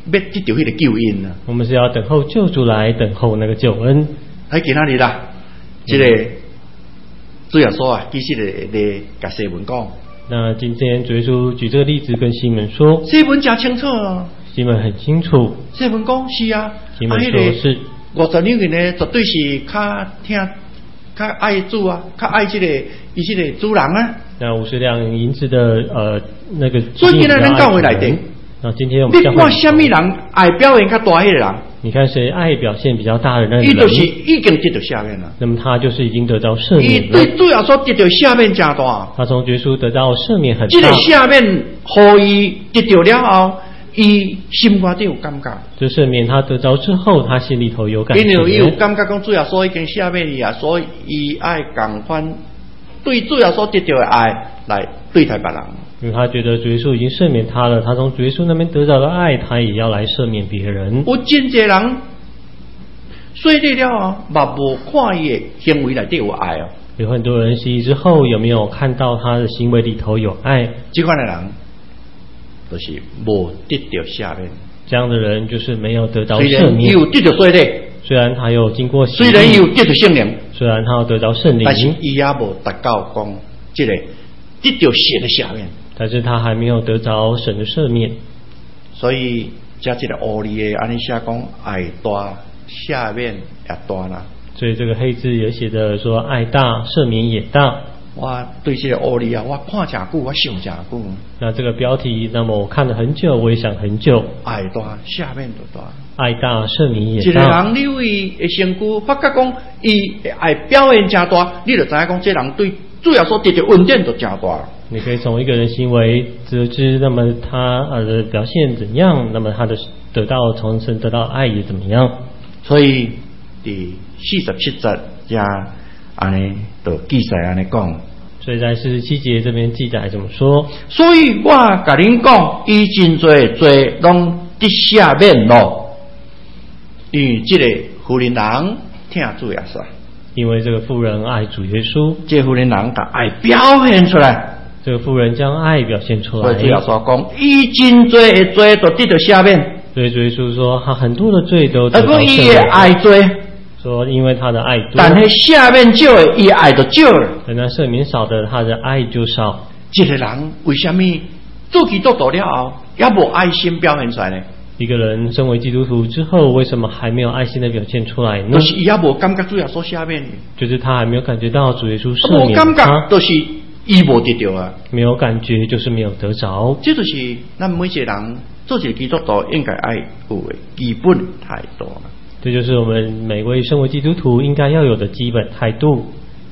[SPEAKER 1] 要得到迄个救恩啊。
[SPEAKER 2] 我们是要等候救主来，等候那个救恩。
[SPEAKER 1] 喺今仔日啦，即、這个主耶稣啊，其实咧咧甲西门讲。
[SPEAKER 2] 那今天主耶稣举这个例子跟西门说，
[SPEAKER 1] 西门真清楚啊。
[SPEAKER 2] 西门很清楚。
[SPEAKER 1] 西门讲是啊，
[SPEAKER 2] 西门说是。
[SPEAKER 1] 五十两银呢，绝对是较听、较爱主啊，较爱这个伊这个主人啊。
[SPEAKER 2] 那五十两银子的呃那个，
[SPEAKER 1] 所以今天咱教会内底，
[SPEAKER 2] 那今天我们教会，
[SPEAKER 1] 你看什么人爱表现较大迄个人？
[SPEAKER 2] 你看谁爱表现比较大的那个人，
[SPEAKER 1] 伊就是已经得到赦免了。
[SPEAKER 2] 那么他就是已经得到赦免了。
[SPEAKER 1] 伊对主要说得到赦免真大。
[SPEAKER 2] 他从耶稣得到赦免很大。
[SPEAKER 1] 这个赦免，互伊得到了后。伊心肝底有感觉，
[SPEAKER 2] 就赦免他得着之后，他心里头有感觉。
[SPEAKER 1] 因为伊有感觉讲主耶稣已经赦免伊啊，所以伊爱共款对主耶稣得到的爱来对待别人。
[SPEAKER 2] 因为他觉得主耶稣已经赦免他了，他从主耶稣那边得到的爱，他也要来赦免别人。
[SPEAKER 1] 有真侪人洗礼了啊，嘛无看伊的行为内底有爱哦。
[SPEAKER 2] 有很多人洗礼之后，有没有看到他的行为里头有爱？
[SPEAKER 1] 这款的人。就是无得到赦免，
[SPEAKER 2] 这样的人就是没有得到赦免。
[SPEAKER 1] 虽然有得到洗礼，
[SPEAKER 2] 虽然他有经过洗礼，
[SPEAKER 1] 虽然有得到圣灵，
[SPEAKER 2] 虽然他有得到圣灵，
[SPEAKER 1] 但是伊也无达到讲这个得到神的赦免，
[SPEAKER 2] 但是他还没有得着神的赦免。
[SPEAKER 1] 所以加这个乌里的安尼写讲爱大赦免也大啦。
[SPEAKER 2] 所以这个黑字也写的说爱大赦免也大。
[SPEAKER 1] 我对这个乌里啊，我看真久，我想真久。
[SPEAKER 2] 那这个标题，那么我看了很久，我也想很久。
[SPEAKER 1] 爱大赦免就大，
[SPEAKER 2] 爱大赦免也大。
[SPEAKER 1] 一个人你为的身躯发觉讲，伊爱表现真大，你就知影讲，这人对主要所得到恩典就真大。
[SPEAKER 2] 你可以从一个人行为得知，那么他呃的表现怎样，那么他的得到从神得到爱也怎么样。
[SPEAKER 1] 所以第四十七节加。安尼就记载安尼讲，
[SPEAKER 2] 所以在四十七节这边记载怎么说？
[SPEAKER 1] 所以我甲恁讲，伊真侪罪拢得赦免咯。因为这个妇人人听主耶稣，
[SPEAKER 2] 因为这个妇人爱主耶稣，
[SPEAKER 1] 这个妇人人把爱表现出来，
[SPEAKER 2] 这个妇人将爱表现出来。
[SPEAKER 1] 所以主耶稣讲，伊真侪的罪都得到赦免。
[SPEAKER 2] 所以主耶稣说，他很多的罪都得到赦免。
[SPEAKER 1] 而伊的爱罪。
[SPEAKER 2] 说因为他的爱多，
[SPEAKER 1] 但是赦免少的，伊爱就少了。
[SPEAKER 2] 但那赦免少的，他的爱就少。
[SPEAKER 1] 这个人为什么做基督徒了后，也无爱心表现出来呢？
[SPEAKER 2] 一个人身为基督徒之后，为什么还没有爱心的表现出来呢？
[SPEAKER 1] 就是伊也无感觉主耶稣赦免，
[SPEAKER 2] 就是他还没有感觉到主耶稣赦免他。
[SPEAKER 1] 无感觉，就是伊无得到啊。
[SPEAKER 2] 没有感觉，就是没有得着。
[SPEAKER 1] 这就是咱每一个人做一个基督徒应该爱有的基本态度了。
[SPEAKER 2] 这就是我们每位身为基督徒应该要有的基本态度。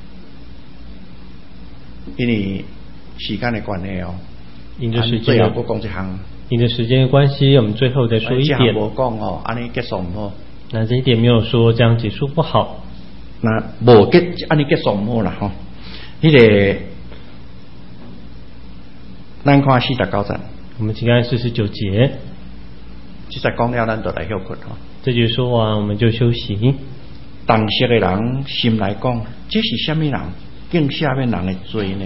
[SPEAKER 1] 因为时间的关系哦，
[SPEAKER 2] 因着时间，
[SPEAKER 1] 最后我讲一项，
[SPEAKER 2] 因着时间的关系，我们最后再说一点。
[SPEAKER 1] 我讲哦，安尼结束唔好。
[SPEAKER 2] 那这一点没有说这样结束不好。
[SPEAKER 1] 那无结安尼结束唔好啦吼。迄个，咱看四十九节。
[SPEAKER 2] 我们请看四十九节。
[SPEAKER 1] 即在讲了，咱就来休困吼。
[SPEAKER 2] 这句说完，我们就休息。
[SPEAKER 1] 当时的人心来讲，这是什么人？竟赦免人的罪呢？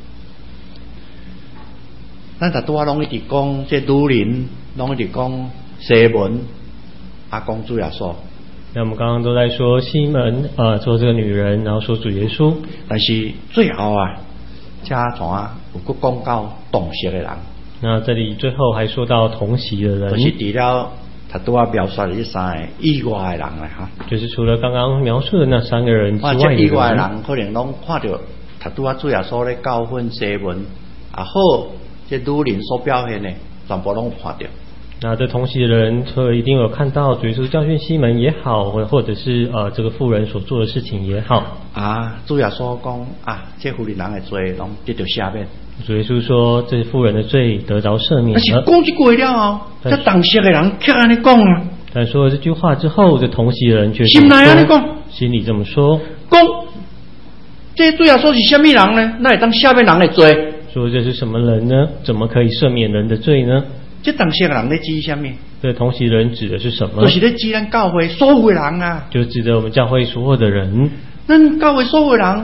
[SPEAKER 1] 咱大多拢一直讲，这女人拢一直讲西门，啊讲主耶稣。
[SPEAKER 2] 那我们刚刚都在说西门，呃，说这个女人，然后说主耶稣。
[SPEAKER 1] 但是最后啊，家传啊有个讲到同席的人。
[SPEAKER 2] 那这里最后还说到同席的人，
[SPEAKER 1] 就是除了他都要描述的这三个以外的人了哈。
[SPEAKER 2] 就是除了刚刚描述的那三个人之外的人，
[SPEAKER 1] 以外的人可能拢看到他都要主耶稣咧教训西门，啊好，这女人所表现的全部拢看到。
[SPEAKER 2] 那这同席的人，所以一定有看到主耶稣教训西门也好，或或者是呃这个妇人所做的事情也好。
[SPEAKER 1] 啊，主耶稣讲啊，这妇人人的罪拢得到赦免。
[SPEAKER 2] 主耶稣说，这妇人的罪得着赦免了。
[SPEAKER 1] 但是讲这句了后，这当时的人却安尼讲啊。
[SPEAKER 2] 但说了这句话之后，这同席的人却
[SPEAKER 1] 心内安尼讲，
[SPEAKER 2] 心里这么说，
[SPEAKER 1] 讲这主耶稣是什么人呢？那会当赦免人的罪？
[SPEAKER 2] 说这是什么人呢？怎么可以赦免人的罪呢？
[SPEAKER 1] 这当时的人在指什么？
[SPEAKER 2] 这同席的人指的是什么？
[SPEAKER 1] 就是在指咱教会所有的人啊，
[SPEAKER 2] 就指的我们教会所有的人。
[SPEAKER 1] 咱教会所有的人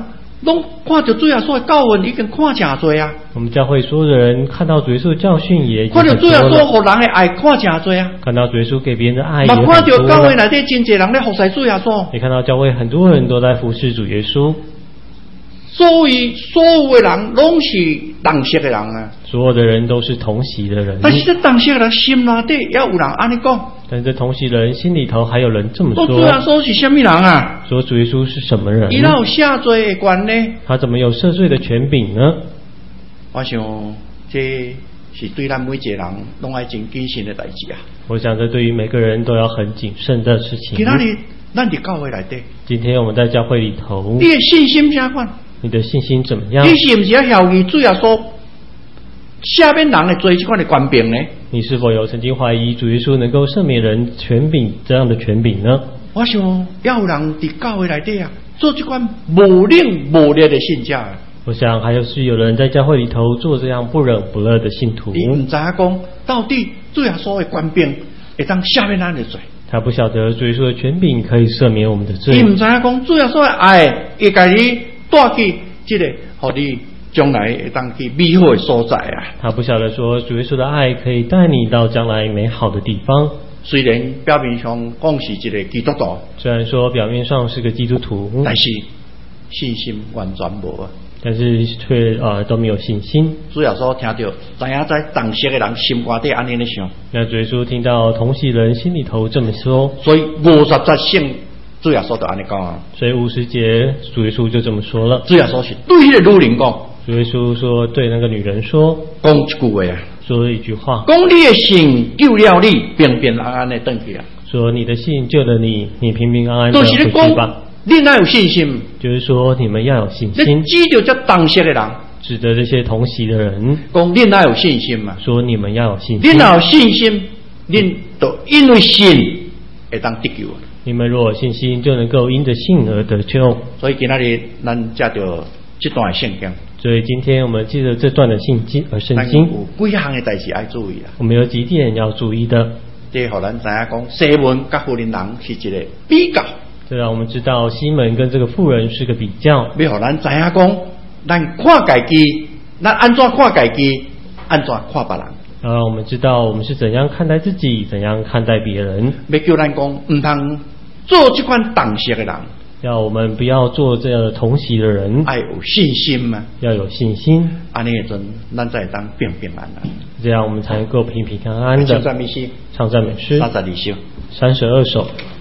[SPEAKER 1] 拢看到主耶稣的教训已经看真多啊。
[SPEAKER 2] 我们教会所有的人看到主耶稣的教训也已经
[SPEAKER 1] 看到主耶稣
[SPEAKER 2] 很多了，
[SPEAKER 1] 互人的爱看真多啊。
[SPEAKER 2] 看到主耶稣给别人的爱也
[SPEAKER 1] 嘛
[SPEAKER 2] 很
[SPEAKER 1] 看到教会
[SPEAKER 2] 多了，
[SPEAKER 1] 内底真侪人咧服侍主耶稣，
[SPEAKER 2] 也看到教会很多人都在服侍主耶稣，
[SPEAKER 1] 所以所有的人拢是同色的人啊。
[SPEAKER 2] 所有的人都是同喜的人。
[SPEAKER 1] 但是这同色的人心内底也有人安尼讲，
[SPEAKER 2] 但是这同喜的人心里头还有人这么
[SPEAKER 1] 说主耶
[SPEAKER 2] 说，
[SPEAKER 1] 稣是什么人啊？
[SPEAKER 2] 说主耶稣是什么人？
[SPEAKER 1] 伊哪有赦罪的权呢？
[SPEAKER 2] 他怎么有赦罪的权柄呢？
[SPEAKER 1] 我想这是对咱每一个人拢爱真谨慎的代志啊。
[SPEAKER 2] 我想这对于每个人都要很谨慎的事情。
[SPEAKER 1] 今仔日咱伫教会内底，
[SPEAKER 2] 今天我们在教会里头，
[SPEAKER 1] 你的信心怎款？
[SPEAKER 2] 你的信心怎么样？
[SPEAKER 1] 你是不是要晓得主耶稣下面人的罪这款的权柄呢？
[SPEAKER 2] 你是否有曾经怀疑主耶稣能够赦免人权柄这样的权柄呢？
[SPEAKER 1] 我想要有人伫教会内底啊，做这款无冷无热的信者。
[SPEAKER 2] 我想还有是有人在教会里头做这样不冷不热的信徒，
[SPEAKER 1] 你唔知影讲到底主耶稣的权柄会当下面咱的罪，
[SPEAKER 2] 他不晓得主耶稣的权柄可以赦免我们的罪，
[SPEAKER 1] 你唔知影讲主耶稣的爱会甲你带去这个，互你将来会当去美好的所在啊。
[SPEAKER 2] 他不晓得说主耶稣的爱可以带你到将来美好的地方。
[SPEAKER 1] 虽然表面上讲是一个基督徒，
[SPEAKER 2] 虽然说表面上是个基督徒，
[SPEAKER 1] 但是信心完全无啊。
[SPEAKER 2] 但是却呃都没有信心。
[SPEAKER 1] 主耶稣听到，知影在同色的人心肝底安尼咧想，
[SPEAKER 2] 那主耶稣听到同喜人心里头这么说，
[SPEAKER 1] 所以五十节圣主耶稣就安尼讲啊。
[SPEAKER 2] 所以五十节主耶稣就这么说了。
[SPEAKER 1] 主耶稣是对迄个女人讲，
[SPEAKER 2] 主耶稣说对那个女人说，
[SPEAKER 1] 讲一句话啊，
[SPEAKER 2] 说了一句话，
[SPEAKER 1] 讲你的信救了你，平平安安的回去啊。
[SPEAKER 2] 说你的信救了你，你平平安安的回
[SPEAKER 1] 就是
[SPEAKER 2] 去吧。
[SPEAKER 1] 你哪有信心？
[SPEAKER 2] 就是说你们要有信
[SPEAKER 1] 你
[SPEAKER 2] 心，
[SPEAKER 1] 指着这同色的人，
[SPEAKER 2] 指着这些同喜的人，
[SPEAKER 1] 讲你哪有信心嘛？
[SPEAKER 2] 说你们要有信心。
[SPEAKER 1] 你哪有信心？你就因为信会当得救。
[SPEAKER 2] 你们若有信心，就能够因着信而得救。
[SPEAKER 1] 所以今仔日咱接着这段圣经，
[SPEAKER 2] 所以今天我们记得这段的圣经而圣经，
[SPEAKER 1] 有几项的代志爱注意啦。
[SPEAKER 2] 我们有几点要注意的。
[SPEAKER 1] 这互咱知影讲，西门甲妇人人是一个比较。
[SPEAKER 2] 这让我们知道西门跟这个妇人是个比较，
[SPEAKER 1] 要互咱知影讲，咱看家己，咱安怎看家己，安怎看别人。
[SPEAKER 2] 然后我们知道我们是怎样看待自己，怎样看待别人。
[SPEAKER 1] 要叫咱讲，唔通做这款同色的人，
[SPEAKER 2] 要我们不要做这样的同喜的人，
[SPEAKER 1] 爱有信心嘛，
[SPEAKER 2] 要有信心，
[SPEAKER 1] 安尼的阵，咱才会当平平安安。
[SPEAKER 2] 这样我们才能够平平安安的
[SPEAKER 1] 唱赞美诗，
[SPEAKER 2] 唱赞美诗
[SPEAKER 1] 三十二首。
[SPEAKER 2] 三十二首。